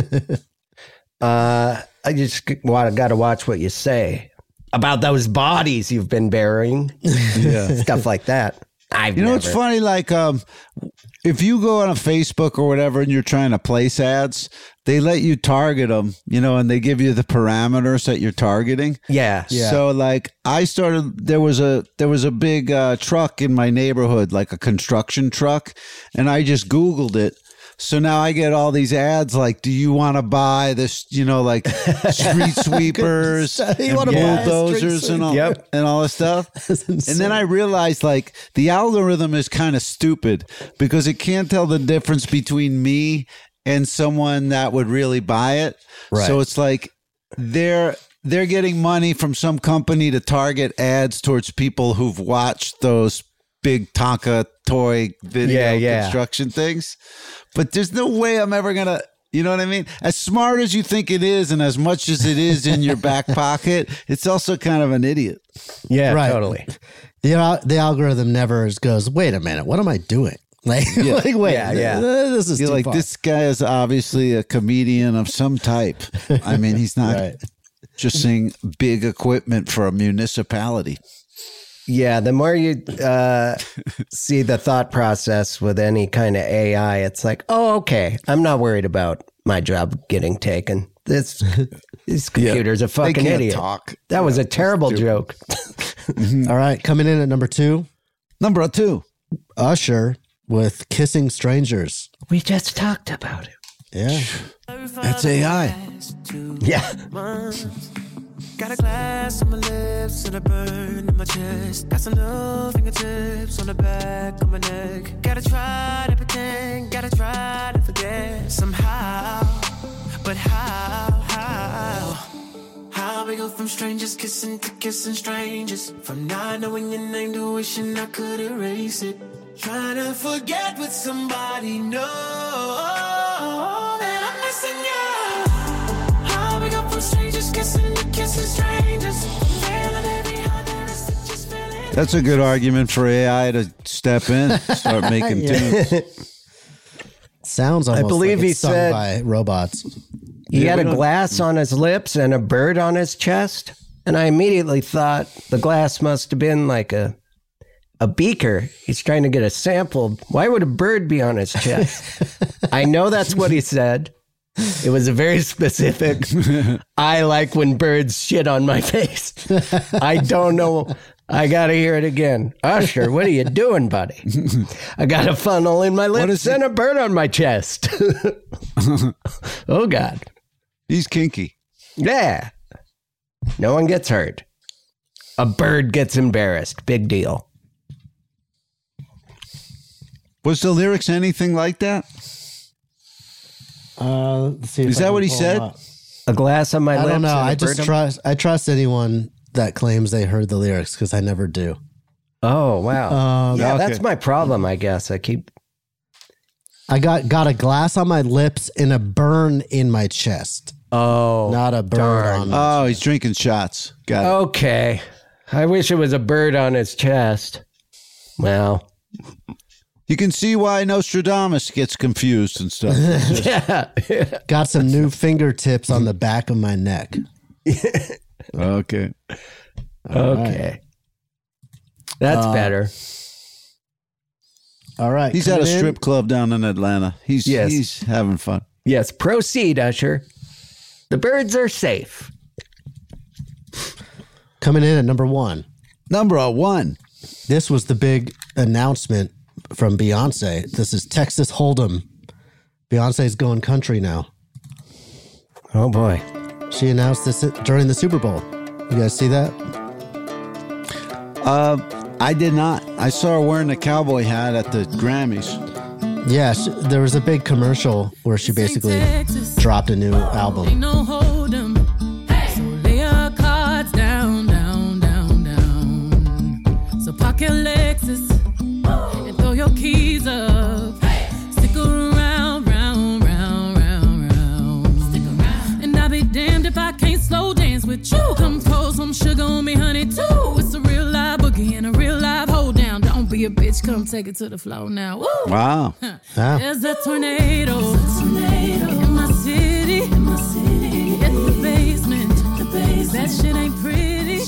uh, I just got to watch what you say about those bodies you've been burying. Yeah. Stuff like that. I've You know, never. it's funny. Like, um, if you go on a Facebook or whatever and you're trying to place ads, they let you target them, you know, and they give you the parameters that you're targeting. Yeah. Yeah. So like I started, there was a, there was a big uh, truck in my neighborhood, like a construction truck. And I just Googled it. So now I get all these ads like, do you want to buy this, you know, like street sweepers You and wanna buy a bulldozers street and all, Yep. and all this stuff. And then I realized like the algorithm is kind of stupid because it can't tell the difference between me and someone that would really buy it. Right. So it's like they're they're getting money from some company to target ads towards people who've watched those big Tonka toy video Yeah, yeah. construction things. But there's no way I'm ever going to, you know what I mean? As smart as you think it is and as much as it is in your back pocket, it's also kind of an idiot. Yeah, Right. totally. The, al- the algorithm never goes, wait a minute, what am I doing? Like, like wait, Yeah, yeah. this is You're too like, far. this guy is obviously a comedian of some type. I mean, he's not Right. just saying big equipment for a municipality. Yeah, the more you uh, see the thought process with any kind of A I, it's like, oh, okay, I'm not worried about my job getting taken. This this computer's a fucking can't idiot. talk. That was a terrible joke. All right, coming in at number two, Number two. Usher with Kissing Strangers. We just talked about it. Yeah. That's A I. Yeah. Got a glass on my lips and a burn in my chest. Got some little fingertips on the back of my neck. Gotta try to pretend, gotta try to forget somehow. But how, how? How we go from strangers kissing to kissing strangers? From not knowing your name to wishing I could erase it. Trying to forget with somebody, no, that I'm missing you. How we go from strangers kissing to kissing strangers? Feeling every heart there is to just feeling. That's a good argument for A I to step in, start making tunes. Sounds almost believe like he it's sung said- by robots. He Yeah, had we a don't- glass on his lips and a bird on his chest. And I immediately thought the glass must have been like a a beaker. He's trying to get a sample. Why would a bird be on his chest? I know that's what he said. It was a very specific. I like when birds shit on my face. I don't know. I got to hear it again. Usher, what are you doing, buddy? I got a funnel in my lips and a bird on my chest. Oh, God. He's kinky. Yeah. No one gets hurt. A bird gets embarrassed. Big deal. Was the lyrics anything like that? Uh, let's see if Is I that can what he pull said? them up. A glass on my I lips. don't know. and a I bird just on- trust. I trust anyone that claims they heard the lyrics because I never do. Oh, wow. Um, yeah, okay. that's my problem, I guess. I keep. I got got a glass on my lips and a burn in my chest. Oh. Not a bird darn. on my Oh, he's drinking shots. Got it. Okay. I wish it was a bird on his chest. Well, You can see why Nostradamus gets confused and stuff. yeah. Got some new fingertips on the back of my neck. Okay. Okay. That's Uh, better. All right. He's at a coming in- strip club down in Atlanta. He's Yes. he's having fun. Yes, proceed, Usher. The birds are safe. Coming in at number one. Number one. This was the big announcement from Beyonce. This is Texas Hold'em. Beyonce's going country now. Oh, boy. She announced this during the Super Bowl. You guys see that? Uh, I did not. I saw her wearing a cowboy hat at the Grammys. Yeah, she, there was a big commercial where she basically dropped a new album. No hold 'em. So lay your cards down, down, down, down. So park your Lexus and throw your keys up. Stick around, round, round, round, round. Stick around. And I'll be damned if I can't slow dance with you. Come pour some sugar on me, honey, too. It's a real live boogie and a real live hold down. Don't be a bitch, come take it to the floor now. Woo. Wow. Wow. There's a tornado, in my city, in my city, in the basement. The basement. That shit ain't pretty.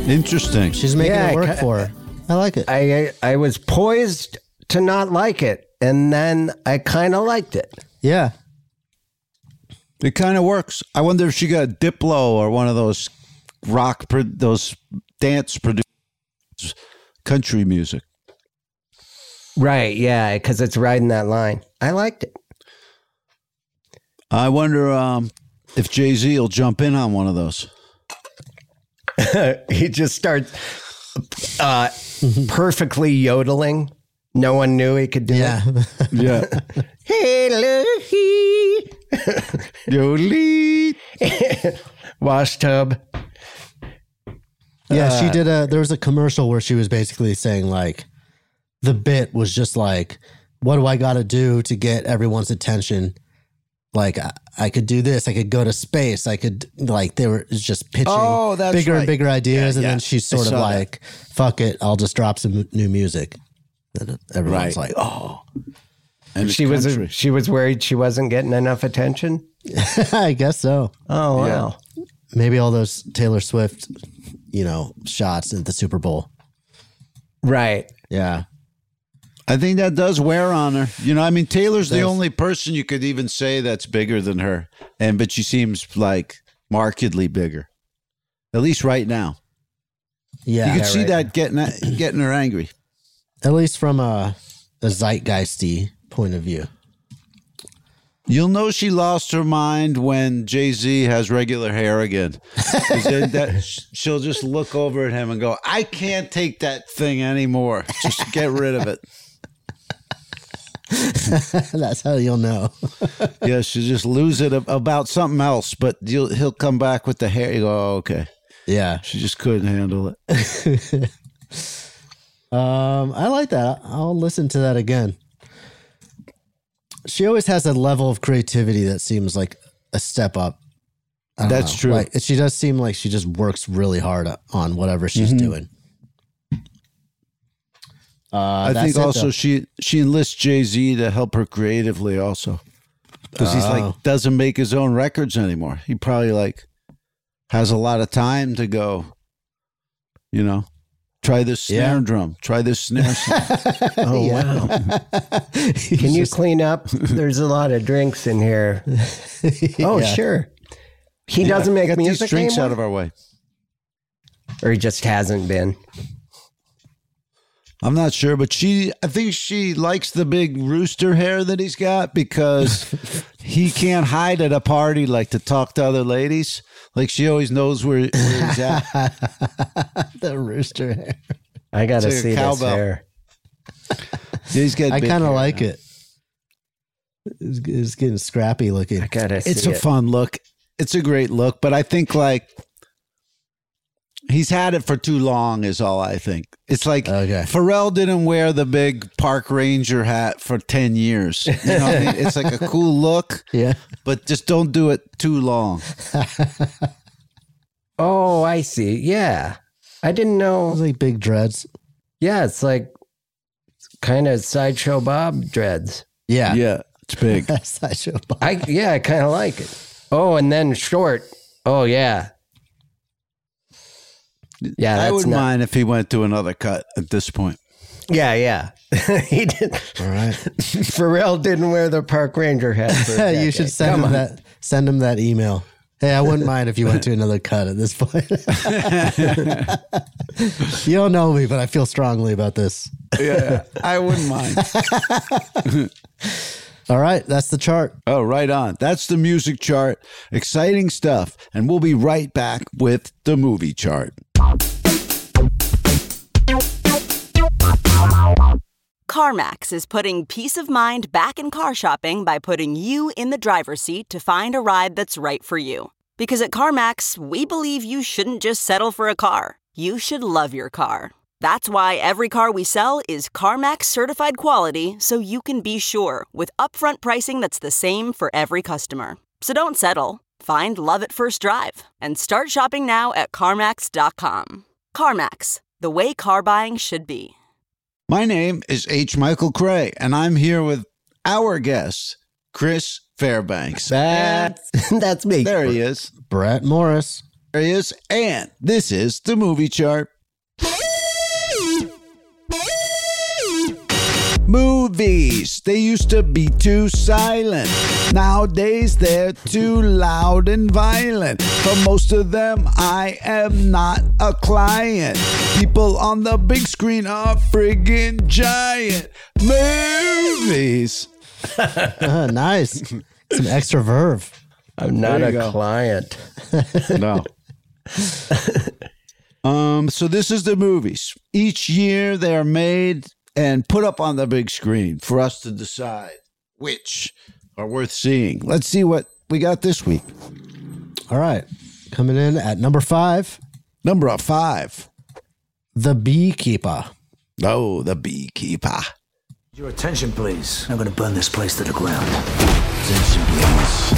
Interesting. She's making Yeah, it I work ca- for her. I like it. I I was poised to not like it and then I kind of liked it. Yeah. It kind of works. I wonder if she got a Diplo or one of those rock, those dance producers, country music. Right, yeah, because it's riding that line. I liked it. I wonder um, if Jay-Z will jump in on one of those. He just starts uh, perfectly yodeling. No one knew he could do yeah. it. Yeah. Hey, Yodely. Wash tub. Yeah, Uh, she did a, there was a commercial where she was basically saying like, the bit was just like, what do I got to do to get everyone's attention? Like, I, I could do this. I could go to space. I could, like, they were just pitching Oh, that's bigger right. and bigger ideas. Yeah, and yeah. then she's sort I of saw like, fuck it, I'll just drop some new music. And everyone's Right. like, oh. And she was she was worried she wasn't getting enough attention. I guess so. Oh, wow. Yeah. Maybe all those Taylor Swift, you know, shots at the Super Bowl. Right. Yeah. I think that does wear on her. You know, I mean, Taylor's the Does. only person you could even say that's bigger than her. And but she seems like markedly bigger. At least right now. Yeah. You can Yeah, see right. that getting getting her angry. At least from a, a zeitgeisty point of view. You'll know she lost her mind when Jay-Z has regular hair again. 'Cause then that, she'll just look over at him and go, I can't take that thing anymore. Just get rid of it. That's how you'll know. Yeah, she'll just lose it ab- about something else, but you'll, he'll come back with the hair. You go, oh, okay. Yeah. She just couldn't handle it. um, I like that. I'll listen to that again. She always has a level of creativity that seems like a step up. I don't That's know. true. Like, she does seem like she just works really hard on whatever she's Mhm. doing. Uh, I that's think it, also though. she she enlists Jay-Z to help her creatively also. Because he's Oh. like, doesn't make his own records anymore. He probably like has a lot of time to go, you know, try this snare Yeah. drum, try this snare sound. Oh, Yeah. wow. Can you clean up? There's a lot of drinks in here. Oh, Yeah. sure. He Yeah, doesn't make get music these drinks anymore? out of our way. Or he just hasn't been. I'm not sure, but she, I think she likes the big rooster hair that he's got because he can't hide at a party like to talk to other ladies. Like she always knows where, where he's at. The rooster hair. I got to It's like a see this cowbell. hair. He's got I big kind of hair like now. it. It's, it's getting scrappy looking. I got to see It's a it. fun look. It's a great look, but I think like he's had it for too long is all I think. It's like Okay. Pharrell didn't wear the big park ranger hat for ten years. You know what I mean? It's like a cool look, Yeah. but just don't do it too long. Oh, I see. Yeah. I didn't It's know. like big dreads. Yeah, it's like kind of Sideshow Bob dreads. Yeah. Yeah, it's big. Sideshow Bob. I yeah, I kind of like it. Oh, and then short. Oh yeah. Yeah, I that's wouldn't not, mind if he went to another cut at this point. Yeah, yeah. He did. All right. Pharrell didn't wear the park ranger hat. For a You should decade. send Come him on. that. Send him that email. Hey, I wouldn't mind if you went to another cut at this point. You don't know me, but I feel strongly about this. Yeah, I wouldn't mind. All right, that's the chart. Oh, right on. That's the music chart. Exciting stuff. And we'll be right back with the movie chart. CarMax is putting peace of mind back in car shopping by putting you in the driver's seat to find a ride that's right for you. Because at CarMax, we believe you shouldn't just settle for a car. You should love your car. That's why every car we sell is CarMax certified quality, so you can be sure with upfront pricing that's the same for every customer. So don't settle. Find love at first drive and start shopping now at CarMax dot com. CarMax, the way car buying should be. My name is H. Michael Cray, and I'm here with our guest, Chris Fairbanks. That's that's me. There he is. Brett Morris. There he is. And this is the movie chart. Movies, they used to be too silent. Nowadays, they're too loud and violent. For most of them, I am not a client. People on the big screen are friggin' giant. Movies. uh, nice. Some extra verve. I'm not a go. client. No. um. So this is the movies. Each year they are made and put up on the big screen for us to decide which are worth seeing. Let's see what we got this week. All right. Coming in at number five. Number five. The Beekeeper. Oh, The Beekeeper. Your attention, please. I'm going to burn this place to the ground. Attention, please.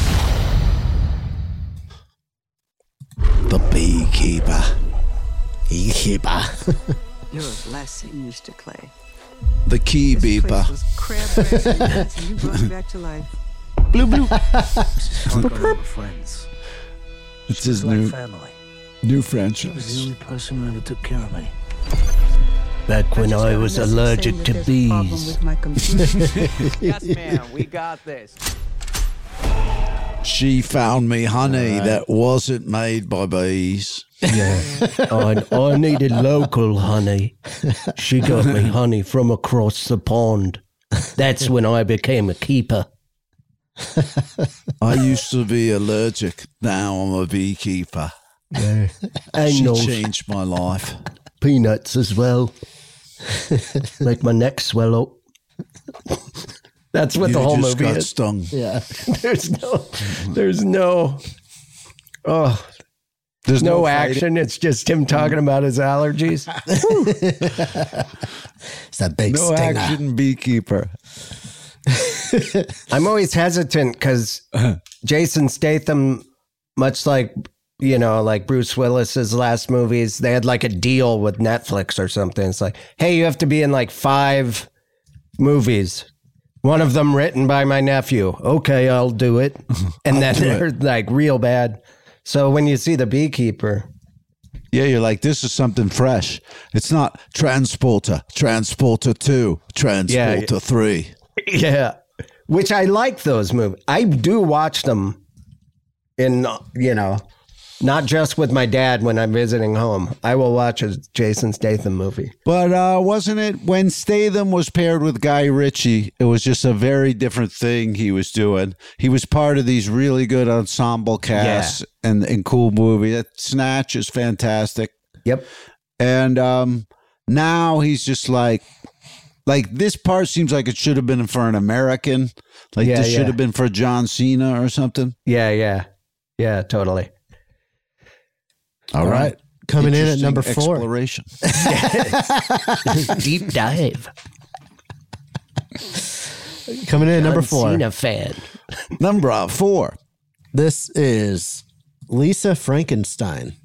The Beekeeper. Beekeeper. You're a blessing, Mister Clay. The Key This Beeper. place was crab-rats and rats, and you brought it back to life. Blue, blue. friends. It's his like new, family. new He was the franchise. only person who ever took care of me. Back when I was allergic to bees. Yes, ma'am. We got this. She found me honey right. that wasn't made by bees. Yeah, I, I needed local honey. She got me honey from across the pond. That's when I became a keeper. I used to be allergic. Now I'm a beekeeper. Yeah. And she those changed my life. Peanuts as well. Make my neck swell up. That's what you the whole just movie got is. Stung. Yeah. There's no, there's no, oh, there's no, no action. It's just him talking about his allergies. It's a big no stinger. action beekeeper. I'm always hesitant because Jason Statham, much like, you know, like Bruce Willis's last movies, they had like a deal with Netflix or something. It's like, hey, you have to be in like five movies. One of them written by my nephew. Okay, I'll do it. And then they're it. like real bad. So when you see The Beekeeper. Yeah, you're like, this is something fresh. It's not Transporter, Transporter two, Transporter yeah, three. Yeah. Which I like those movies. I do watch them in, you know, not just with my dad when I'm visiting home. I will watch a Jason Statham movie. But uh, wasn't it when Statham was paired with Guy Ritchie, it was just a very different thing he was doing. He was part of these really good ensemble casts yeah. and, and cool movie. That Snatch is fantastic. Yep. And um, now he's just like, like this part seems like it should have been for an American. Like yeah, this yeah. should have been for John Cena or something. Yeah, yeah. Yeah, totally. All right. right. Coming in at number four. Exploration. Deep dive. Coming in at number four. Cena fan. Number four. This is Lisa Frankenstein.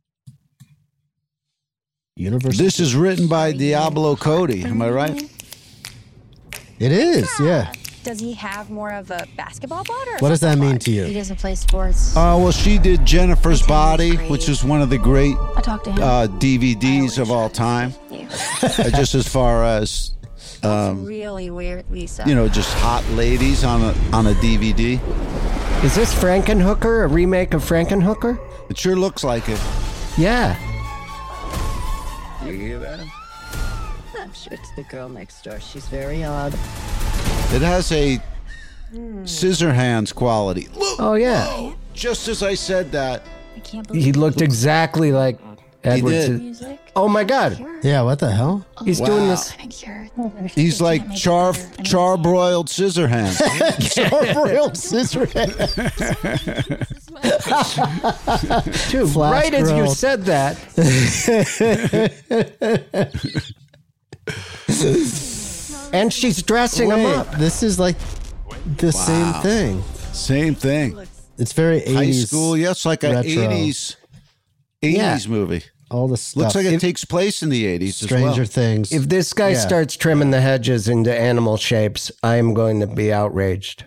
Universal. This is written by Diablo Cody. Am I right? It is, yeah. Does he have more of a basketball bod? Or what does that mean to you? He doesn't play sports. Oh, uh, well, she did Jennifer's Body, which is one of the great I talked to him. Uh, D V Ds of all time. uh, just as far as, um, really weird, Lisa. you know, just hot ladies on a on a D V D. Is this Frankenhooker, a remake of Frankenhooker? It sure looks like it. Yeah. You hear that? I'm sure it's the girl next door. She's very odd. It has a scissor hands quality. Look, oh, yeah. Oh, just as I said that. I can't believe he looked exactly like Edward. He did. Oh, my God. Yeah, what the hell? He's wow. doing this. He's like char charbroiled scissor hands. Charbroiled scissor hands. Dude, right as you said that. And she's dressing Wait, him up. This is like the wow. same thing. Same thing. It's very eighties. High school, yes, like an eighties, eighties yeah. movie. All the stuff. Looks like it if, takes place in the eighties Stranger as well. Things. If this guy yeah. starts trimming the hedges into animal shapes, I am going to be outraged.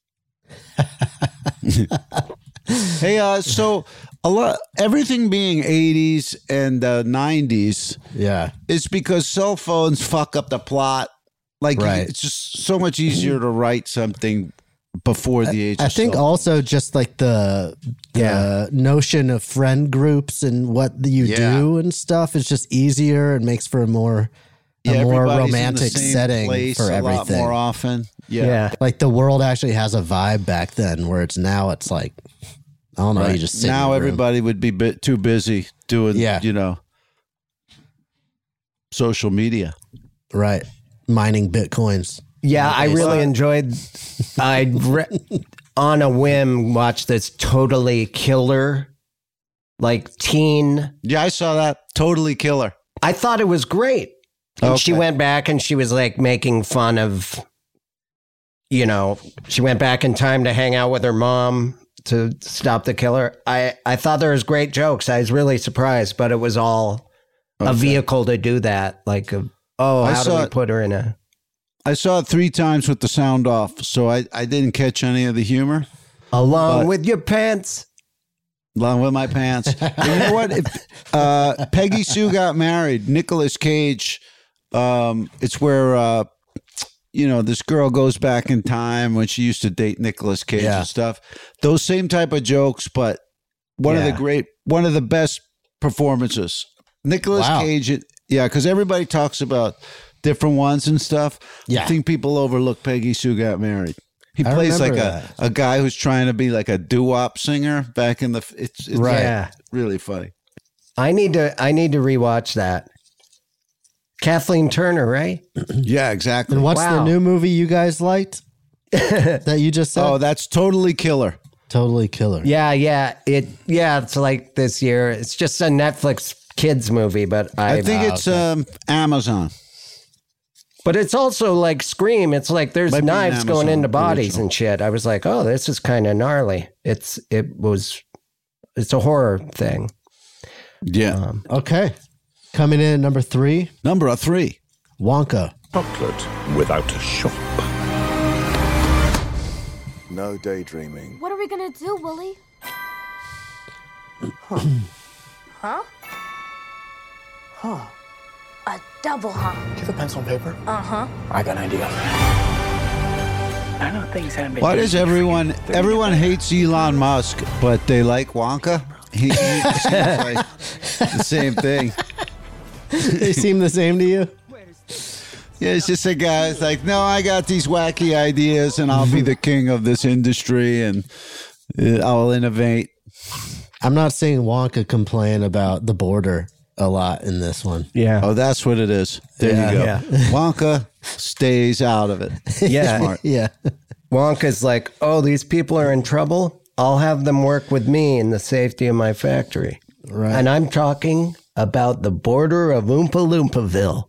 Hey, uh, so a lot, everything being eighties and uh, nineties, yeah, is because cell phones fuck up the plot. Like, Right. it's just so much easier to write something before the age I of think cell also just like the, the Yeah. notion of friend groups and what you Yeah. do and stuff is just easier and makes for a more a Yeah, more everybody's in the romantic same setting place for a lot everything. more often. Yeah. Yeah. Like the world actually has a vibe back then, where it's now it's like I don't know, Right. you just sit in now your room. everybody would be bit too busy doing, Yeah. you know, social media. Right, mining bitcoins. Yeah, I really enjoyed. I re- on a whim watched this Totally Killer, like teen. Yeah, I saw that. Totally Killer. I thought it was great. And she Okay. went back and she was like making fun of, you know, she went back in time to hang out with her mom to stop the killer. I, I thought there was great jokes. I was really surprised, but it was all a Okay. vehicle to do that. Like, a, oh, I how do saw we it- put her in a... I saw it three times with the sound off, so I, I didn't catch any of the humor. Along But- with your pants. Along with my pants. But you know what? If, uh, Peggy Sue Got Married. Nicolas Cage. Um, it's where uh, you know this girl goes back in time when she used to date Nicolas Cage Yeah. and stuff. Those same type of jokes, but one of Yeah. the great, one of the best performances. Nicolas Wow. Cage. it- Yeah, because everybody talks about different ones and stuff. Yeah. I think people overlook Peggy Sue Got Married. He I plays like remember a, that. a guy who's trying to be like a doo-wop singer back in the. It's, it's Right. Yeah. really funny. I need to I need to rewatch that. Kathleen Turner, right? Yeah, exactly. And what's Wow. the new movie you guys liked that you just said? Oh, that's Totally Killer. Totally Killer. Yeah, yeah. It yeah, it's like this year. It's just a Netflix kids movie, but I, I think wow, it's um, Amazon. but it's also like Scream. It's like there's Might be an knives going Amazon into bodies original. and shit. I was like, oh, this is kind of gnarly. It's it was it's a horror thing. Yeah. Um, Okay. Coming in at number three, Number three. Wonka. Chocolate without a shop. No daydreaming. What are we gonna do, Willie? Huh? Huh. A double huh? Do you have a pencil and paper? Uh-huh. I got an idea. I know things haven't been Why does easy for you. everyone They're everyone gonna- hates Elon Musk, but they like Wonka? He, he seems like the same thing. They seem the same to you? Yeah, it's just a guy. It's like, no, I got these wacky ideas, and I'll be the king of this industry, and uh, I'll innovate. I'm not seeing Wonka complain about the border a lot in this one. yeah. Oh, that's what it is. There Yeah, you go. yeah. Wonka stays out of it. Yeah. Smart. Yeah. Wonka's like, oh, these people are in trouble. I'll have them work with me in the safety of my factory. Right. And I'm talking about the border of Oompa Loompaville.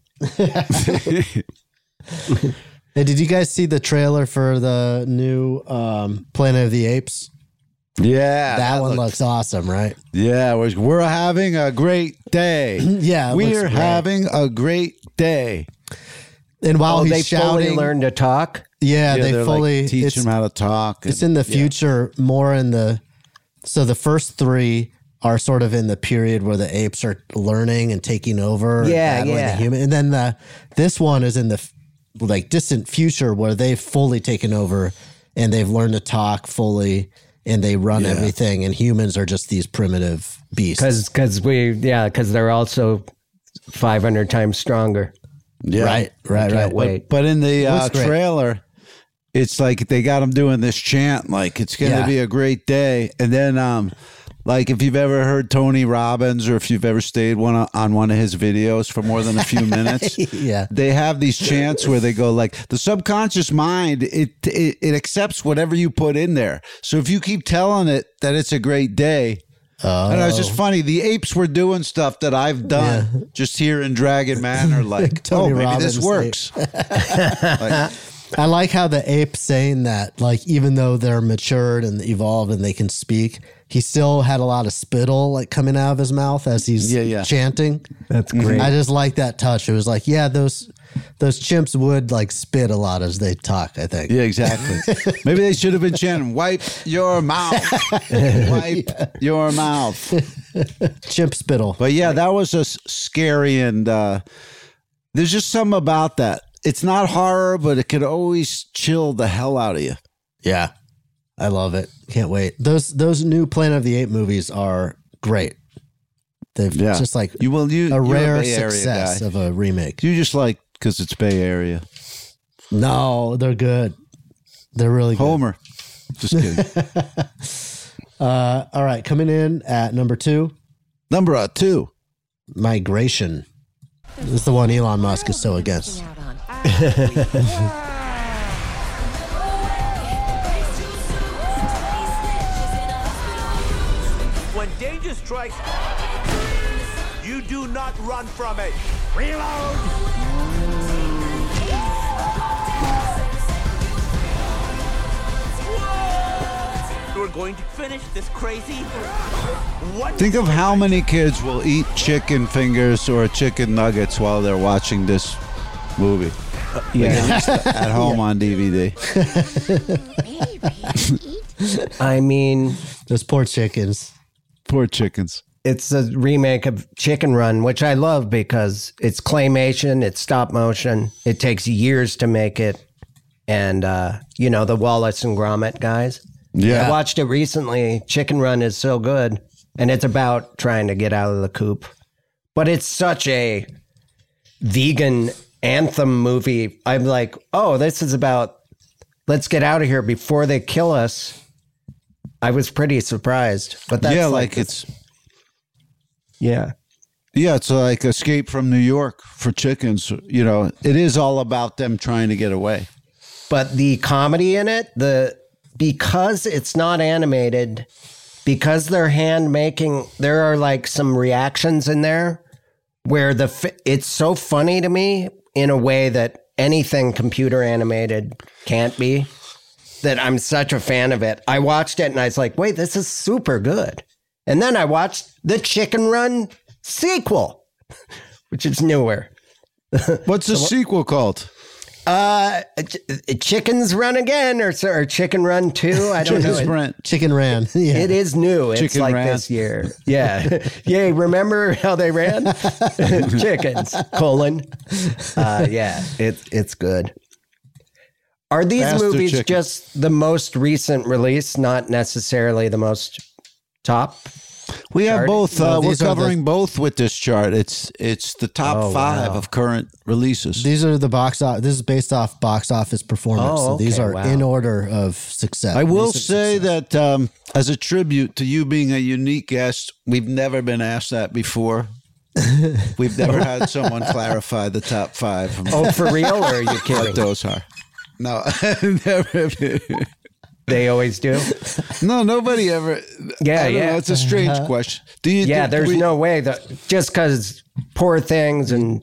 Hey, did you guys see the trailer for the new um, Planet of the Apes? Yeah. That, one looks- looks awesome, right? Yeah, we're, we're having a great day. Yeah, it we're looks great. having a great day. And while Oh, he's they fully shouting, learn to talk. yeah, they they're fully like, teach it's, them how to talk. it's and- in the yeah. future, more in the. So the first three are sort of in the period where the apes are learning and taking over, and Yeah, battling yeah. the human, and then the this one is in the f- like distant future where they've fully taken over and they've learned to talk fully and they run Yeah. everything, and humans are just these primitive beasts. Because cause we, yeah, because they're also five hundred times stronger. Yeah. Right, right, can't right. wait. But in the uh, Looks great. trailer, it's like they got them doing this chant, like it's going to Yeah. be a great day. And then, um, like if you've ever heard Tony Robbins or if you've ever stayed one on one of his videos for more than a few minutes, Yeah. they have these chants where they go like the subconscious mind, it, it it accepts whatever you put in there. So if you keep telling it that it's a great day. Oh. And it was just funny. The apes were doing stuff that I've done just here in Dragon Manor. Like, Tony oh, maybe Robbins this works. Like, I like how the ape saying that, like, even though they're matured and evolved and they can speak, he still had a lot of spittle like coming out of his mouth as he's Yeah, yeah. chanting. That's great. I just like that touch. It was like, yeah, those those chimps would like spit a lot as they talk, I think. yeah, exactly. Maybe they should have been chanting, wipe your mouth. Wipe your mouth. Chimp spittle. But yeah, that was just scary. And uh, there's just something about that. it's not horror, but it could always chill the hell out of you. Yeah. I love it. Can't wait. Those those new Planet of the Apes movies are great. They've Yeah. just like You will you a you're rare Bay Area success guy. of a remake. You just like because it's Bay Area. No, they're good. They're really good. Homer. Just kidding. Uh, all right, coming in at number two. Number uh, two. Migration. This is the one Elon Musk is so against. When danger strikes, you do not run from it. Reload! We're going to finish this crazy. What? Think of how many kids will eat chicken fingers or chicken nuggets while they're watching this movie. Uh, yeah. At home on D V D. I mean, those poor chickens. Poor chickens. It's a remake of Chicken Run, which I love because it's claymation, it's stop motion. It takes years to make it. And, uh, you know, the Wallace and Gromit guys. Yeah. I watched it recently. Chicken Run is so good. And it's about trying to get out of the coop. But it's such a vegan anthem movie. I'm like, oh, this is about let's get out of here before they kill us. I was pretty surprised. But that's yeah, like, like it's yeah. Yeah, it's like Escape from New York for chickens. You know, it is all about them trying to get away. But the comedy in it, the because it's not animated, because they're hand making, there are like some reactions in there where the it's so funny to me in a way that anything computer animated can't be, that I'm such a fan of it. I watched it and I was like, wait, this is super good. And then I watched the Chicken Run sequel, which is newer. What's the So- sequel called? Uh, Ch- Chickens Run Again or, or Chicken Run two. I don't Chickens know. Run. Chicken Ran. Yeah. It is new. It's Chicken like ran. this year. Yeah. Yay. Remember how they ran? Chickens, colon. Uh, yeah, it, it's good. Are these Faster movies chicken. just the most recent release, not necessarily the most top? We have Chart? both. No, Uh, we're these are the- covering both with this chart. It's it's the top Oh, five wow. of current releases. These are the box office. This is based off box office performance. Oh, so these okay, are wow. in order of success. I will Recent say success. that um, as a tribute to you being a unique guest, we've never been asked that before. We've never had someone clarify the top five. Oh, for real? Or are you kidding? What those are. No, never. They always do. No, nobody ever. Yeah, I don't yeah. know, it's a strange question. Do you? Yeah, think there's we- no way that just because Poor Things and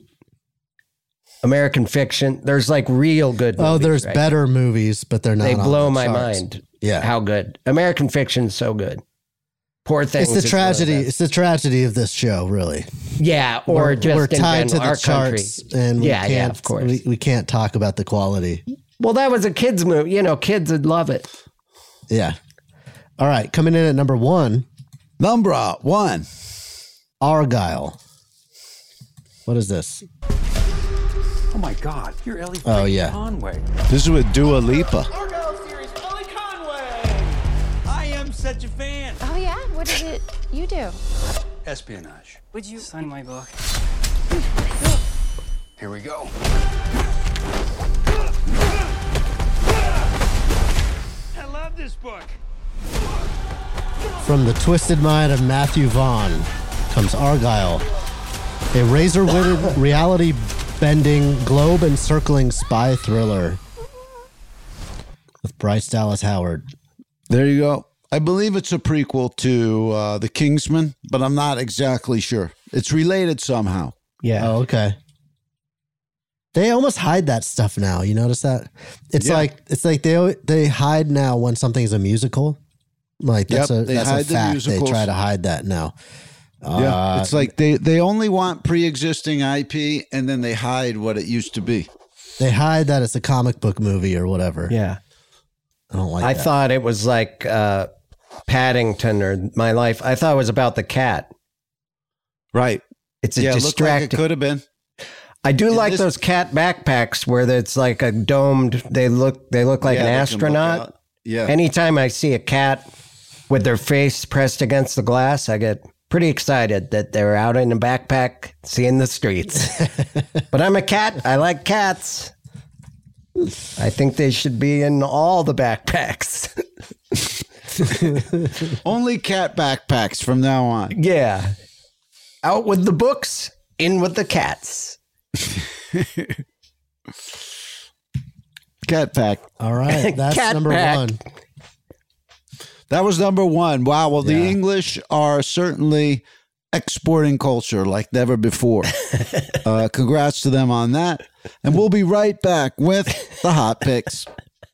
American Fiction, there's like real good movies. Oh, there's right? better movies, but they're not. They on blow the my charts. mind. Yeah. How good. American Fiction's so good. Poor Things. It's the is tragedy. one of It's the tragedy of this show, really. the- Yeah, or we're, just we're in tied to general, the our charts, country. and we yeah, can't. yeah, of course. We, we can't talk about the quality. Well, that was a kids' movie. You know, kids would love it. Yeah. All right, coming in at number one, Number one. Argyle. What is this? Oh my God, you're Ellie Oh, yeah. Conway. This is with Dua Lipa. Argyle series, Ellie Conway. I am such a fan. Oh yeah? What is it you do? Espionage. Would you sign my book? Here we go. I love this book. From the twisted mind of Matthew Vaughn comes Argyle, a razor-witted, reality-bending, globe-encircling spy thriller with Bryce Dallas Howard. There you go. I believe it's a prequel to uh, The Kingsman, but I'm not exactly sure. It's related somehow. Yeah. Oh, okay. They almost hide that stuff now. You notice that? It's Yeah. like it's like they they hide now when something's a musical. Like that's Yep, a they that's hide a the fact. musicals. They try to hide that now. Yeah, Uh, it's like they, they only want pre-existing I P, and then they hide what it used to be. they hide that it's a comic book movie or whatever. Yeah. I don't like I that. thought it was like uh, Paddington or My Life. I thought it was about the cat. Right. It's a Yeah, it looked like it distracting. could have been. I do like this, those cat backpacks where it's like a domed. They look they look like yeah, an astronaut. Yeah. Anytime I see a cat with their face pressed against the glass, I get pretty excited that they're out in a backpack seeing the streets. But I'm a cat. I like cats. I think they should be in all the backpacks. Only cat backpacks from now on. Yeah. Out with the books, in with the cats. Cat pack. All right. That's Cat number pack. one. That was number one. Wow. Well, the Yeah. English are certainly exporting culture like never before. uh, congrats to them on that. And we'll be right back with the hot picks.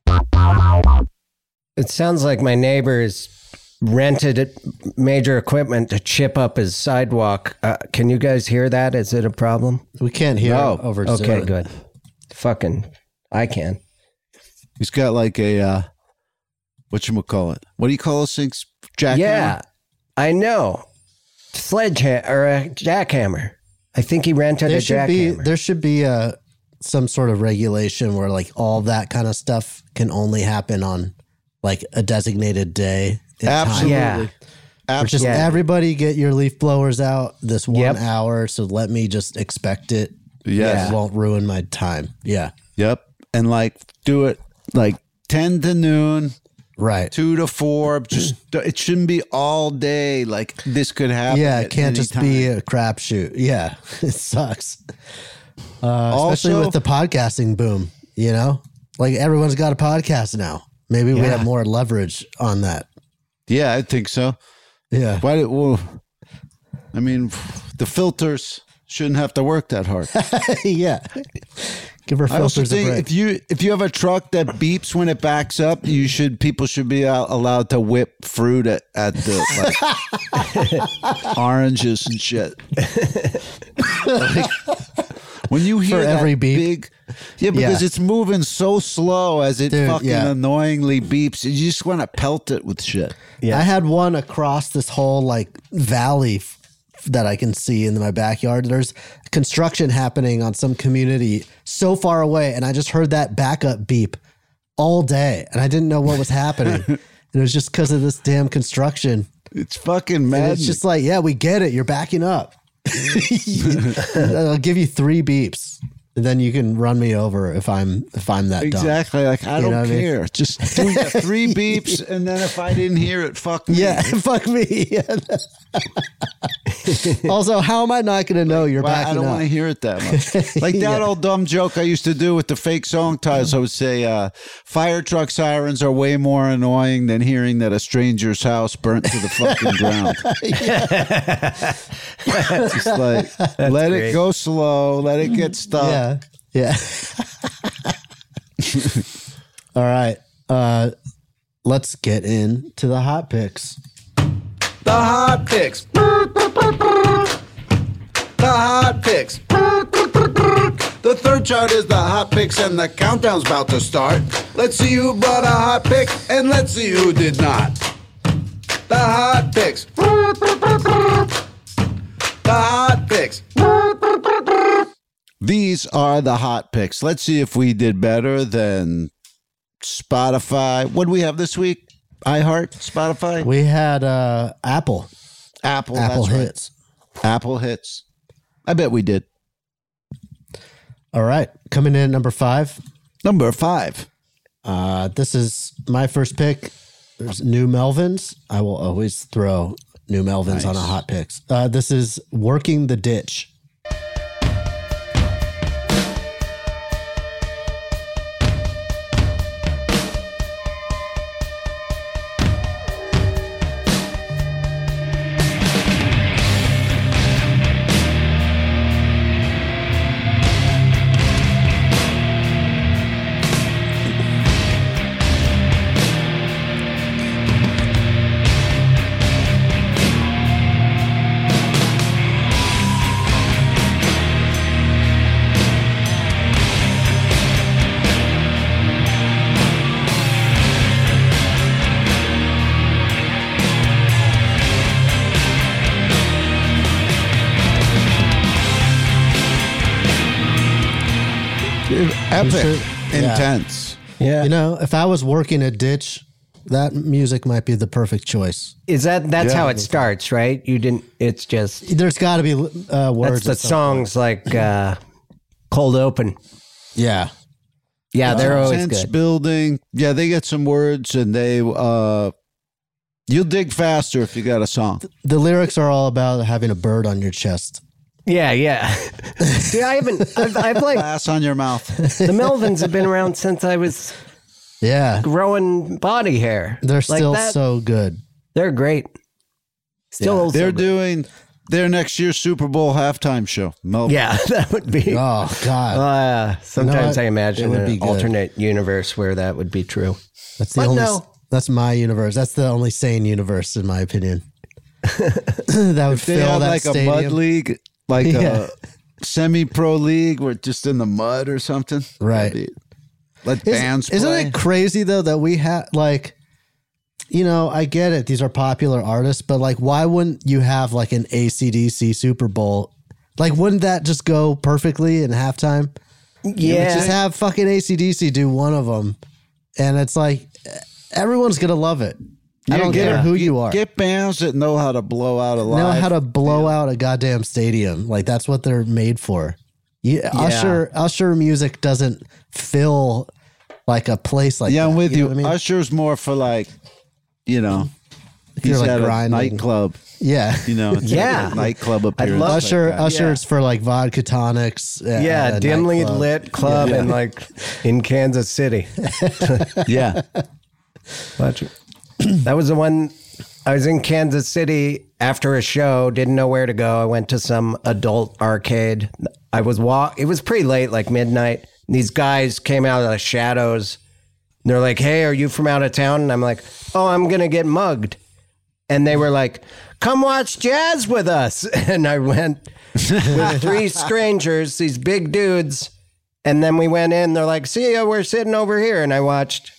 It sounds like my neighbor's rented major equipment to chip up his sidewalk. Uh, can you guys hear that? Is it a problem? We can't hear No. it over Okay, Zoom. good. Fucking, I can. He's got like a, uh, whatchamacallit? What do you call those things? Jackhammer? Yeah, I know. Sledgehammer or a jackhammer. I think he rented There a should be jackhammer. there should be uh some sort of regulation where like all that kind of stuff can only happen on like a designated day. in time. Absolutely. Yeah. Or just Absolutely. everybody get your leaf blowers out this one Yep. hour. So let me just expect it. Yes. It won't ruin my time. Yeah. Yep. And like do it like ten to noon, Right. two to four. Just it shouldn't be all day. Like this could happen. Yeah. at It can't any just time. be a crapshoot. Yeah. It sucks. Uh, especially Also- with the podcasting boom, you know, like everyone's got a podcast now. Maybe we Yeah. have more leverage on that. Yeah, I think so. Yeah. Why did well I mean the filters shouldn't have to work that hard. Yeah. Give our I also filters a think break. if you if you have a truck that beeps when it backs up, you should people should be out, allowed to whip fruit at, at the like, oranges and shit. Like, when you hear For that every beep? big, yeah, because Yeah. it's moving so slow as it Dude, fucking yeah. annoyingly beeps, you just want to pelt it with shit. I had one across this whole like valley f- that I can see in my backyard. There's construction happening on some community so far away, and I just heard that backup beep all day, and I didn't know what was happening. And it was just because of this damn construction. It's fucking And mad. it's just like, yeah, we get it. You're backing up. I'll give you three beeps, and then you can run me over if I'm if I'm that dumb. Exactly. Like, I You know don't what I mean? care. Just do the three beeps, and then if I didn't hear it, fuck me. Yeah, fuck me. Also, how am I not going to know you're Well, backing I don't up? want to hear it that much. Like that Yeah. old dumb joke I used to do with the fake song titles. I would say, uh, fire truck sirens are way more annoying than hearing that a stranger's house burnt to the fucking ground. Just like, let great. it go slow, let it get stuck. Yeah. Yeah. All right. Uh, let's get into the hot picks. The hot picks. The hot picks. The third chart is the hot picks, and the countdown's about to start. Let's see who brought a hot pick, and let's see who did not. The hot picks. The hot picks. These are the hot picks. Let's see if we did better than Spotify. What do we have this week? iHeart, Spotify, We had uh, Apple. Apple, Apple that's right. hits. Apple hits. I bet we did. All right. Coming in at number five. Number five. Uh, this is my first pick. There's New Melvins. I will always throw New Melvins Nice. on a hot picks. Uh, this is Working the Ditch. Epic. Sure? Intense. Yeah. You know, if I was working a ditch, that music might be the perfect choice. Is that that's Yeah. how it starts, right? You didn't. It's just There's got to be uh, words. that's the at some songs like uh, Cold Open. point. Yeah. Yeah, they're Uh, always tense good. building. Yeah, they get some words, and they uh, you'll dig faster if you got a song. The lyrics are all about having a bird on your chest. Yeah, yeah. See, I haven't. I've, I've like Glass on your mouth. the Melvins have been around since I was Yeah. growing body hair. They're Like still that. so good. They're great. Still, so They're good. doing their next year's Super Bowl halftime show. Melvin. Yeah, that would be. Oh, God. Uh, sometimes what? I imagine It would an be good. alternate universe where that would be true. That's the But only. no. That's my universe. That's the only sane universe, in my opinion. that would If they fill had that like stadium. a mud league, like Yeah. a semi-pro league, where it's just in the mud or something. Right. That'd be- Let Is- bands Isn't play. it crazy though that we have like, you know, I get it. These are popular artists, but like, why wouldn't you have like an A C D C Super Bowl? Like, wouldn't that just go perfectly in halftime? Yeah. Just have fucking A C D C do one of them, and it's like everyone's gonna love it. I Yeah, don't get- care who you are. Get bands that know how to blow out a live. know how to blow out a goddamn stadium. Like that's what they're made for. Yeah, Usher Usher music doesn't fill like a place like yeah, that. I'm with you. know what I mean? Usher's more for like, you know, If you're he's like at a grinding. nightclub. Yeah. You know, it's Yeah. like a nightclub appearance. love- Usher like that. Usher's for like vodka tonics. at- Yeah, at a dimly nightclub. lit club Yeah. in like in Kansas City. Yeah. Watch it. That was the one. I was in Kansas City after a show, didn't know where to go. I went to some adult arcade. I was walk. It was pretty late, like midnight. And these guys came out of the shadows. And they're like, "Hey, are you from out of town?" And I'm like, "Oh, I'm gonna get mugged." And they were like, "Come watch jazz with us." And I went with three strangers, these big dudes. And then we went in. They're like, "See ya, we're sitting over here." And I watched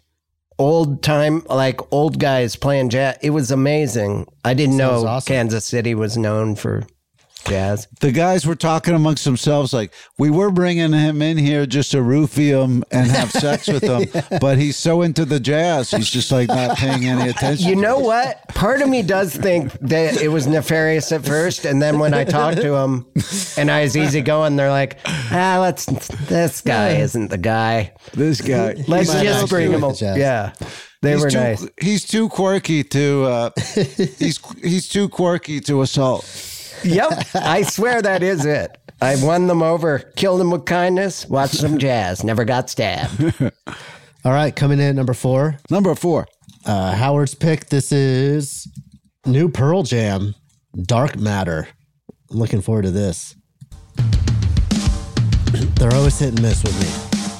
old time, like old guys playing jazz. It was amazing. I didn't Sounds know awesome. Kansas City was known for jazz. The guys were talking amongst themselves like, we were bringing him in here just to roofie him and have sex with him, but he's so into the jazz, he's just like not paying any attention. You know what? Part of me does think that it was nefarious at first, and then when I talked to them and I was easygoing, they're like, "Ah, let's. This guy isn't the guy. This guy. Let's might just actually bring him." like A, the jazz. yeah, they he's were too, nice. He's too quirky to. Uh, he's he's too quirky to assault. Yep, I swear that is it. I won them over, killed them with kindness, watched some jazz, never got stabbed. All right, coming in at number four. Number four. Uh, Howard's pick. This is new Pearl Jam, Dark Matter. I'm looking forward to this. They're always hit and miss with me.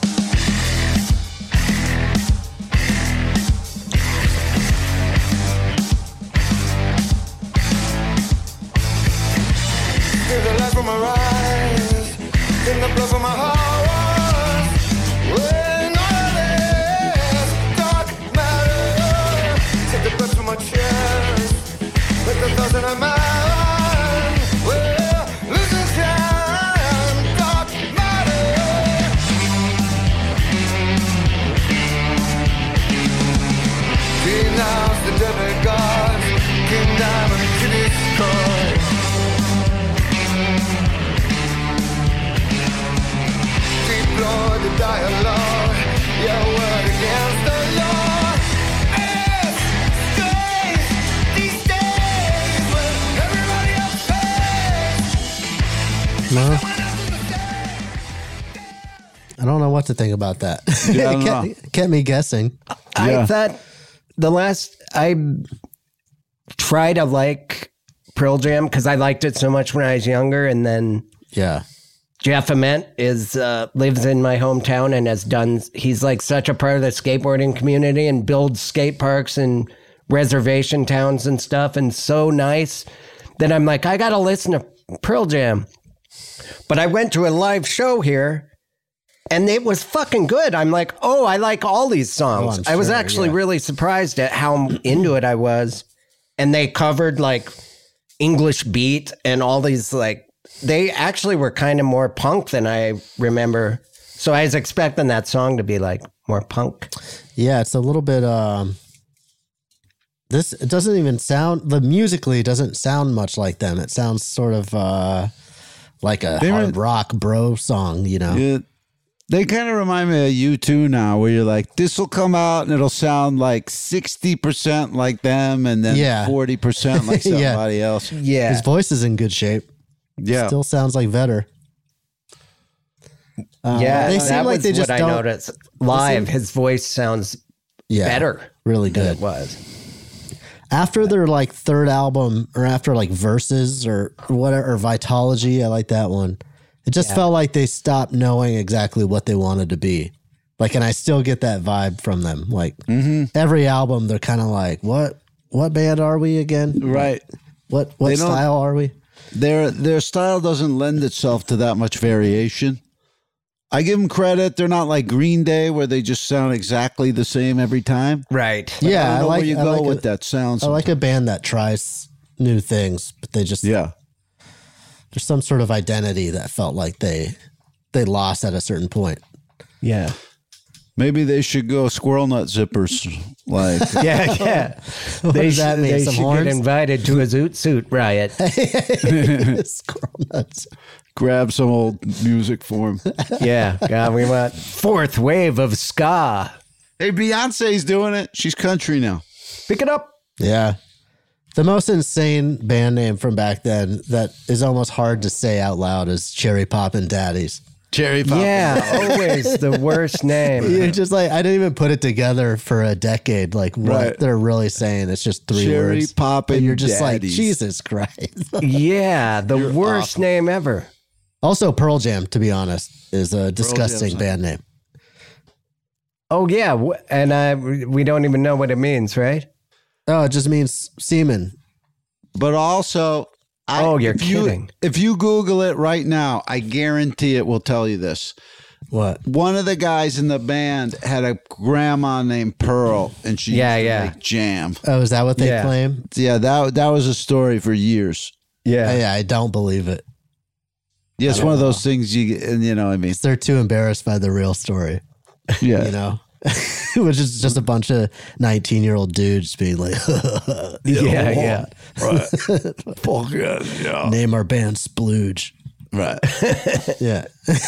Feel the light from my eyes, in the blood from my heart. When all this dark matter, take the breath from my chest, with the thoughts in my mind. Well, losing time, dark matter. Denounce the devil gods, King Diamond to destroy. Deploy the dialogue, your word against the law. As days, these days, when everybody else pays. No. I don't know what to think about that. Yeah, I don't kept, know. kept me guessing. I Yeah. thought the last I try to like Pearl Jam because I liked it so much when I was younger, and then Yeah. Jeff Ament is uh, lives in my hometown and has done. He's like such a part of the skateboarding community and builds skate parks and reservation towns and stuff, and so nice that I'm like, I gotta listen to Pearl Jam. But I went to a live show here. And it was fucking good. I'm like, oh, I like all these songs. Oh, I'm I was sure, actually yeah. really surprised at how into it I was. And they covered like English Beat and all these like, they actually were kind of more punk than I remember So I was expecting that song to be like more punk. Yeah, it's a little bit. Um, this it doesn't even sound. The musically doesn't sound much like them. It sounds sort of uh, like a They hard were- rock bro song. You know. Yeah, they kind of remind me of U two now, where you're like, this will come out and it'll sound like sixty percent like them and then Yeah. forty percent like Yeah. somebody else. His voice is in good shape. Yeah. Still sounds like Vedder. Uh, yeah, they that seem like was they just what I don't. noticed. Live, seem- his voice sounds Yeah, better. really than good. it was. After their like third album, or after like Verses or whatever, or Vitology, I like that one. It just Yeah. felt like they stopped knowing exactly what they wanted to be. Like, and I still get that vibe from them. Like every album, they're kind of like, "What? What band are we again? Right. What? What They don't- style are we?" Their their style doesn't lend itself to that much variation. I give them credit. They're not like Green Day where they just sound exactly the same every time. Right. Like, Yeah, I don't I know like- where you I go like with it. that sound. I like a band that tries new things, but they just yeah. There's some sort of identity that felt like they they lost at a certain point. Yeah. Maybe they should go squirrel nut zippers. Like Yeah, yeah. What they does that should, mean? they Some should horns? get invited to a Zoot Suit riot. Squirrel nuts. grab some old music for him. Yeah, God, we want fourth wave of ska. Hey, Beyonce's doing it. She's country now. Pick it up. Yeah. The most insane band name from back then that is almost hard to say out loud is Cherry Poppin' Daddies. Cherry Poppin'. Yeah, always the worst name. You're just like, I didn't even put it together for a decade. Like what Right. they're really saying. It's just three Cherry words. Poppin' And you're just like, Daddies. Jesus Christ. Yeah, the You're worst awful. name ever. Also, Pearl Jam, to be honest, is a disgusting Jam's band name. Oh yeah, wh- and I we don't even know what it means, right? Oh, it just means semen. But also, I, Oh, you're if you- kidding. if you Google it right now, I guarantee it will tell you this. What? One of the guys in the band had a grandma named Pearl, and she Yeah, used to yeah. make jam. Oh, is that what they Yeah. claim? Yeah, that that was a story for years. Yeah. Yeah, I don't believe it. Yeah, it's I one of don't those things you and you know what I mean. They're too embarrassed by the real story. Yeah, You know? Which is just a bunch of nineteen year old dudes being like, Yeah, yeah. right. Fuck yeah, yeah. name our band Splooge. Right. Yeah.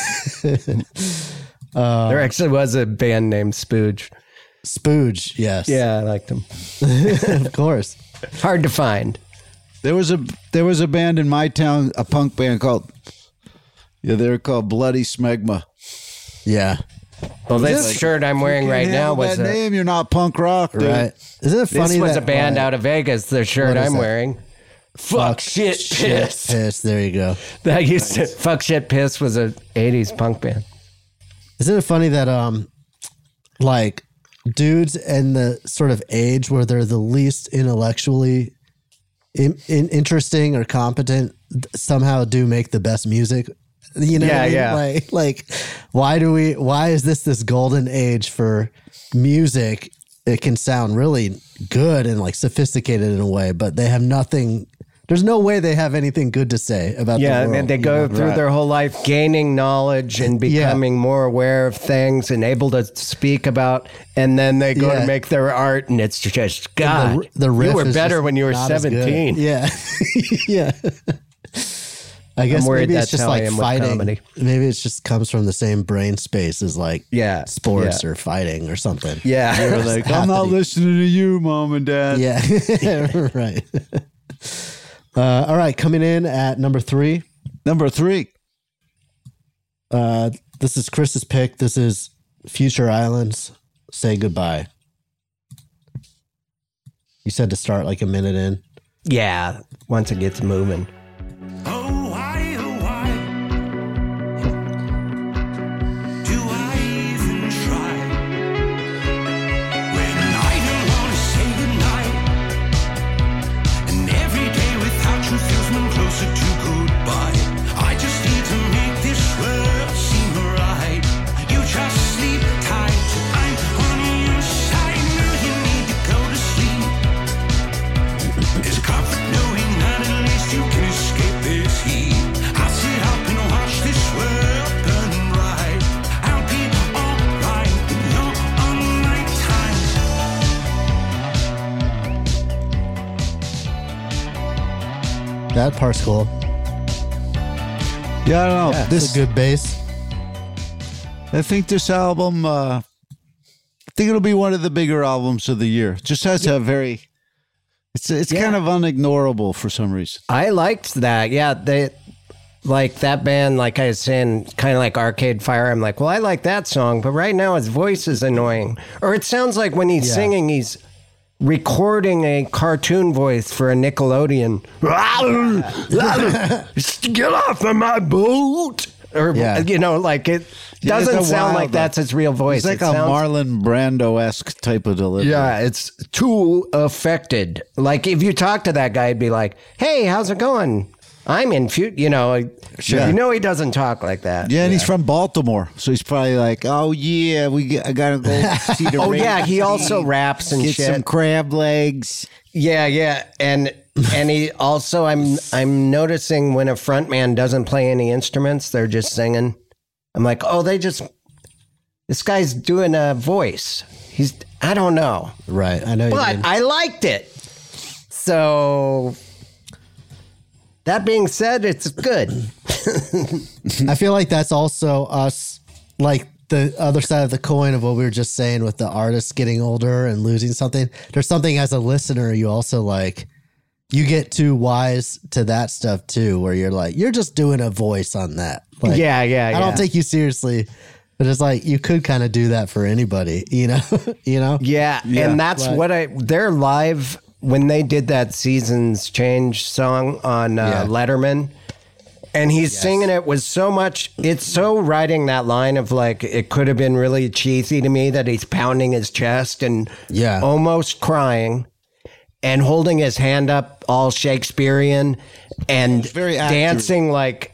There actually was a band named Spooge. Spooge, yes. Yeah, I liked them. Of course. Hard to find. There was a there was a band in my town, a punk band called yeah, they were called Bloody Smegma. Yeah. Well, this shirt I'm wearing You right can't now have was that a, name. You're not punk rock, dude. Right. Isn't it funny this was that a band like, out of Vegas. The shirt What is I'm that? wearing. Fuck, shit, piss. piss. There you go. That used to fuck shit piss was a eighties punk band. Isn't it funny that um like dudes in the sort of age where they're the least intellectually in, in, interesting or competent somehow do make the best music? You know Yeah, what I mean? yeah. Like like why do we why is this this golden age for music? It can sound really good and like sophisticated in a way, but they have nothing. There's no way they have anything good to say about Yeah, the and world. then they you go know? through Right. their whole life gaining knowledge and Yeah. becoming more aware of things and able to speak about, and then they go Yeah. to make their art, and it's just God. And the, the riff you were is better just when you were not as good. seventeen. Yeah, yeah. I guess worried maybe it's that's just how I like am with fighting. comedy. Maybe it just comes from the same brain space as like Yeah, sports yeah. or fighting or something. Yeah, You're like, Have I'm to not be- listening to you, mom and dad. Yeah, right. Uh, all right, coming in at number three. Number three. Uh, this is Chris's pick. This is Future Islands. Say Goodbye. You said to start like a minute in. yeah. Once it gets moving. Oh, why, oh, why do I even try when I don't want to say goodnight? And every day without you feels one closer to goodbye. I just need to make this world seem right. You just sleep tight. I'm on the inside. Know you need to go to sleep. There's comfort knowing that at least you can That part's cool. Yeah, I don't know. Yeah, this is a good bass. I think this album, uh, I think it'll be one of the bigger albums of the year. It just has yeah. a very, it's it's yeah. kind of unignorable for some reason. I liked that. Yeah, they like that band. Like I was saying, kind of like Arcade Fire. I'm like, well, I like that song, but right now his voice is annoying, or it sounds like when he's yeah. singing, he's recording a cartoon voice for a Nickelodeon. Get off of my boat. Or, yeah. you know, like it doesn't yeah, sound like that's his real voice. It's like it a sounds, Marlon Brando-esque type of delivery. Yeah, it's too affected. Like if you talk to that guy, he'd be like, hey, how's it going? I'm in, fu-, you know, sure. you know he doesn't talk like that. Yeah, and yeah. he's from Baltimore, so he's probably like, oh, yeah, we I got to go see the Oh, yeah, he also raps and get shit. Get some crab legs. Yeah, yeah, and... And he also, I'm I'm noticing when a frontman doesn't play any instruments, they're just singing. I'm like, oh, they just, this guy's doing a voice. He's, I don't know. Right, I know. But I liked it. So, that being said, it's good. I feel like that's also us, like the other side of the coin of what we were just saying with the artists getting older and losing something. There's something as a listener you also like. You get too wise to that stuff too, where you're like, you're just doing a voice on that. Like, yeah, yeah, I yeah. don't take you seriously, but it's like you could kind of do that for anybody, you know? you know? Yeah, yeah. And that's but, what I. They're live when they did that Seasons Change song on uh, yeah. Letterman, and he's yes. singing it with so much. It's so writing that line of like it could have been really cheesy to me that he's pounding his chest and yeah. almost crying. And holding his hand up all Shakespearean and very dancing like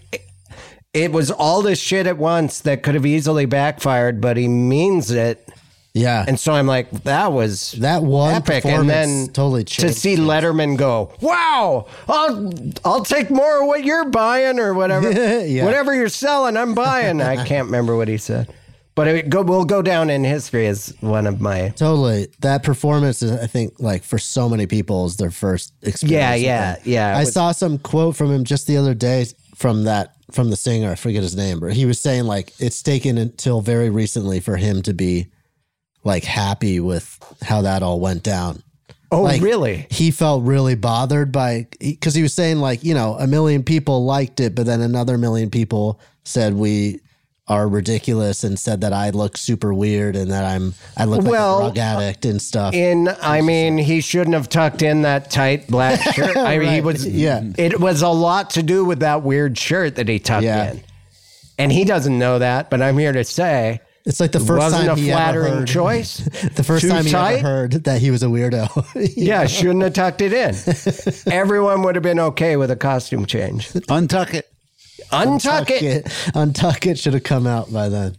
it was all this shit at once that could have easily backfired, but he means it. Yeah. And so I'm like, that was that one epic. And then totally changed to see Letterman go, wow, I'll I'll take more of what you're buying or whatever. yeah. Whatever you're selling, I'm buying. I can't remember what he said. But it go, will go down in history as one of my... Totally. That performance is, I think, like, for so many people is their first experience. Yeah, yeah, yeah. I was, saw some quote from him just the other day from that, from the singer, I forget his name, but he was saying, like, it's taken until very recently for him to be, like, happy with how that all went down. Oh, like, really? He felt really bothered by... Because he was saying, like, you know, a million people liked it, but then another million people said we... are ridiculous and said that I look super weird and that I'm I look well, like a drug addict and stuff. In I mean, he shouldn't have tucked in that tight black shirt. I mean, right. he was yeah. It was a lot to do with that weird shirt that he tucked yeah. in, and he doesn't know that. But I'm here to say it's like the first wasn't time a he flattering ever heard, choice. The first Too time he tight? ever heard that he was a weirdo. yeah, know? Shouldn't have tucked it in. Everyone would have been okay with a costume change. Untuck it. Untuck, Untuck it. it. Untuck it should have come out by then.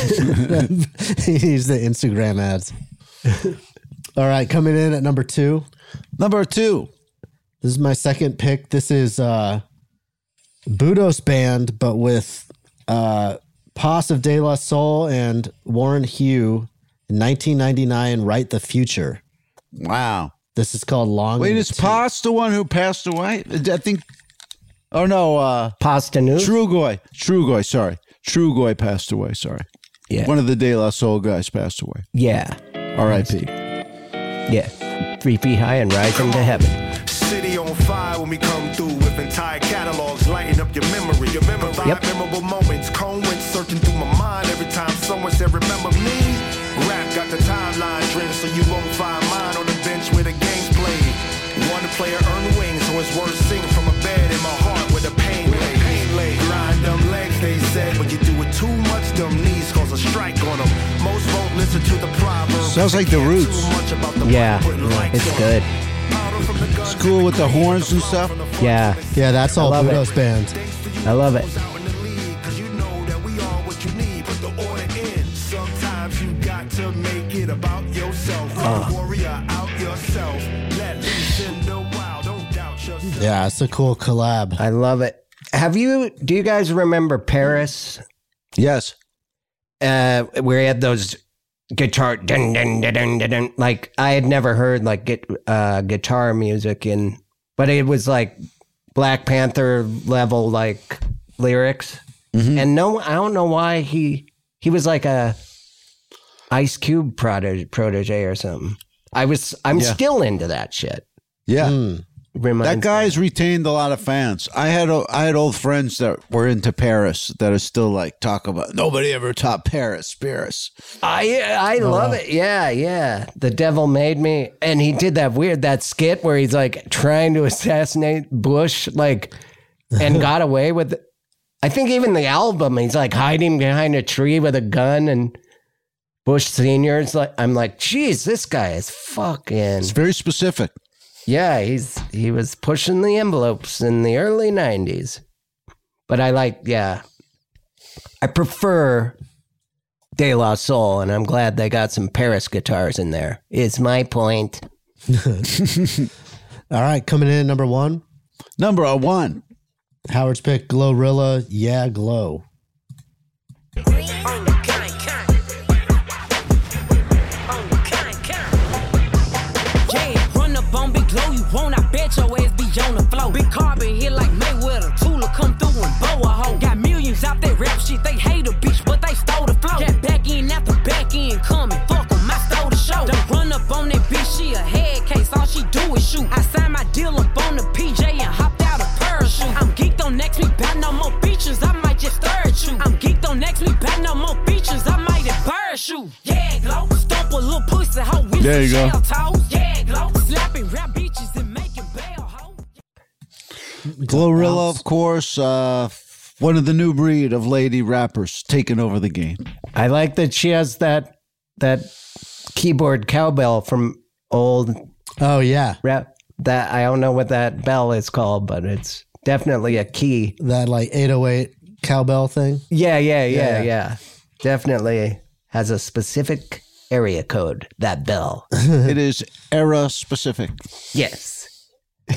He's the Instagram ads. All right, coming in at number two. Number two. This is my second pick. This is uh, Budos Band, but with uh, Paz of De La Soul and Warren Hugh in nineteen ninety-nine, Write the Future. Wow. This is called Long. Wait, is Paz the one who passed away? I think... Oh, no. Uh, Pastanu? Trugoy. Trugoy, sorry. Trugoy passed away, sorry. Yeah. One of the De La Soul guys passed away. Yeah. R I P Yeah. Three feet high and rising to heaven. City on fire when we come through with entire catalogs, lighting up your memory. Your memory. Yep. Memorable moments. Cone went searching through my mind every time someone said, remember me? Rap got the timeline drenched, so you won't find mine on the bench where the game's played. One player earned wings, so it's worth singing from a bed in my heart with the pain lay. Pain lay. Grind them legs, they said, but you do it too much, them knees cause a strike on them. Most won't listen to the proverbs. Sounds like The Roots. Yeah, it's good. It's cool with the horns and stuff. Yeah. Yeah, that's all Budos Band. I love it. Yeah, it's a cool collab. I love it. Have you, do you guys remember Paris? Yes. Uh, where he had those guitar, dun, dun, dun, dun, dun, dun. Like, I had never heard like get, uh, guitar music in, but it was like Black Panther level like lyrics. Mm-hmm. And no, I don't know why he he was like a Ice Cube protege, protege or something. I was I'm yeah. still into that shit. Yeah. Mm. That guy's retained a lot of fans. I had I had old friends that were into Paris that are still like talk about nobody ever topped Paris, Paris. I I oh. love it. Yeah, yeah. The Devil Made Me, and he did that weird that skit where he's like trying to assassinate Bush, like, and got away with it. I think even the album, he's like hiding behind a tree with a gun, and Bush Senior is like, I'm like, geez, this guy is fucking. It's very specific. Yeah, he's he was pushing the envelopes in the early nineties. But I like, yeah, I prefer De La Soul, and I'm glad they got some Paris guitars in there, is my point. All right, coming in number one. Number one. Howard's pick, Glorilla, Yeah, Glow. Won't I bet your ass be on the floor? Big carbon here like Mayweather. Tula come through and bow a hoe. Got millions out that rap shit. They hate a bitch, but they stole the flow. Got back in after back in coming. Fuck em, I stole the show. Don't run up on that bitch, she a head case. All she do is shoot. I signed my deal up on the P J and hopped out a parachute. I'm geeked on next week, bout no more features. I might just stir at you. I'm geeked on next week, bout no more features. I might just parachute. Yeah, glow. Stomp a little pussy, hoe with there you go. Toes. Yeah, glow. Slapping rap bitches and making bail, hoe. Glorilla, of course, uh, one of the new breed of lady rappers taking over the game. I like that she has that that keyboard cowbell from old. Oh yeah, rap. That I don't know what that bell is called, but it's definitely a key. That like eight oh eight cowbell thing. Yeah, yeah, yeah, yeah. yeah. Definitely has a specific area code. That bell. It is era specific. Yes.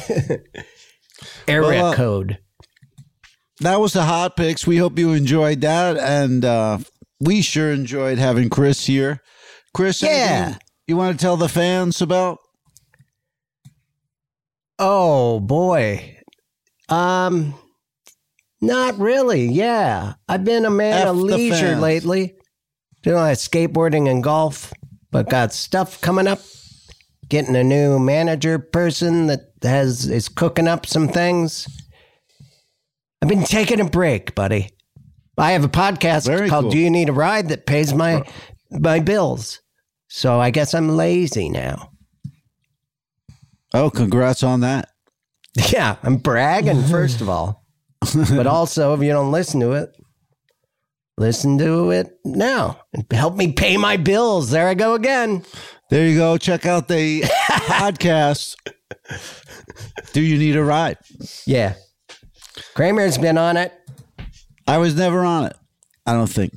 Area well, uh, code. That was the hot picks. We hope you enjoyed that, and uh, we sure enjoyed having Chris here. Chris, yeah, you want to tell the fans about? Oh boy, um, not really. Yeah, I've been a man F of leisure lately. You know, skateboarding and golf, but got stuff coming up. Getting a new manager person that has is cooking up some things. I've been taking a break, buddy. I have a podcast Very called cool. Do You Need a Ride that pays my my bills. So I guess I'm lazy now. Oh, congrats on that. Yeah, I'm bragging, first of all. But also, if you don't listen to it, listen to it now. Help me pay my bills. There I go again. There you go. Check out the podcast. Do You Need a Ride? Yeah. Kramer's been on it. I was never on it, I don't think.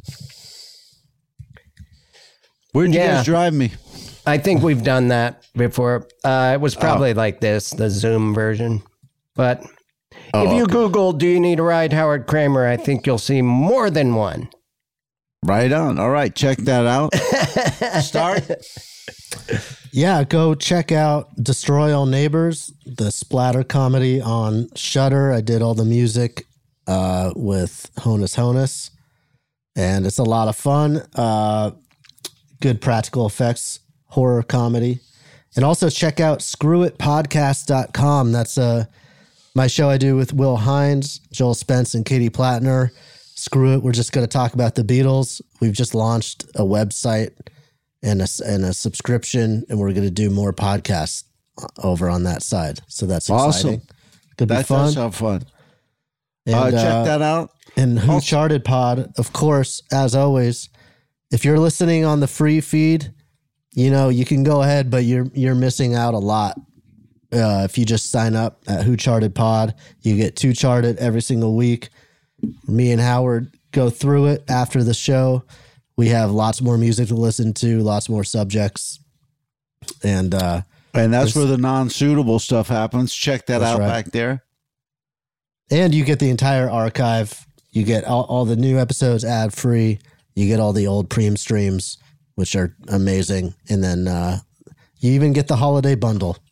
Where'd you yeah. guys drive me? I think we've done that before. Uh, it was probably oh. like this, the Zoom version. But oh, if you okay. Google, Do You Need a Ride, Howard Kramer, I think you'll see more than one. Right on. All right. Check that out. Start. Yeah, go check out Destroy All Neighbors, the splatter comedy on Shudder. I did all the music uh, with Honus Honus, and it's a lot of fun. Uh, good practical effects, horror comedy. And also check out screw it podcast dot com. That's uh, my show I do with Will Hines, Joel Spence, and Katie Plattner. Screw it, we're just going to talk about the Beatles. We've just launched a website and a, and a subscription, and we're going to do more podcasts over on that side. So that's exciting. Awesome. Could be that fun. does sound fun. And, uh, check uh, that out. And Who also- Charted Pod, of course, as always, if you're listening on the free feed, you know, you can go ahead, but you're you're missing out a lot. Uh, if you just sign up at Who Charted Pod, you get Two Charted every single week. Me and Howard go through it after the show. We have lots more music to listen to, lots more subjects. And uh, and that's where the non-suitable stuff happens. Check that out right. back there. And you get the entire archive. You get all, all the new episodes ad-free. You get all the old Preem streams, which are amazing. And then uh, you even get the holiday bundle.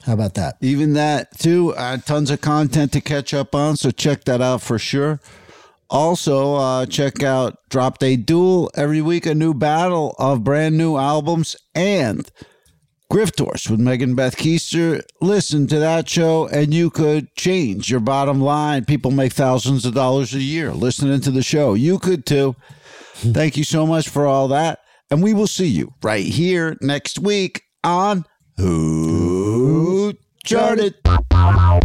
How about that? Even that, too. Uh, tons of content to catch up on, so check that out for sure. Also, uh, check out Drop Day Duel. Every week, a new battle of brand new albums and Griftors with Megan Beth Keister. Listen to that show, and you could change your bottom line. People make thousands of dollars a year listening to the show. You could, too. Thank you so much for all that. And we will see you right here next week on Who Charted.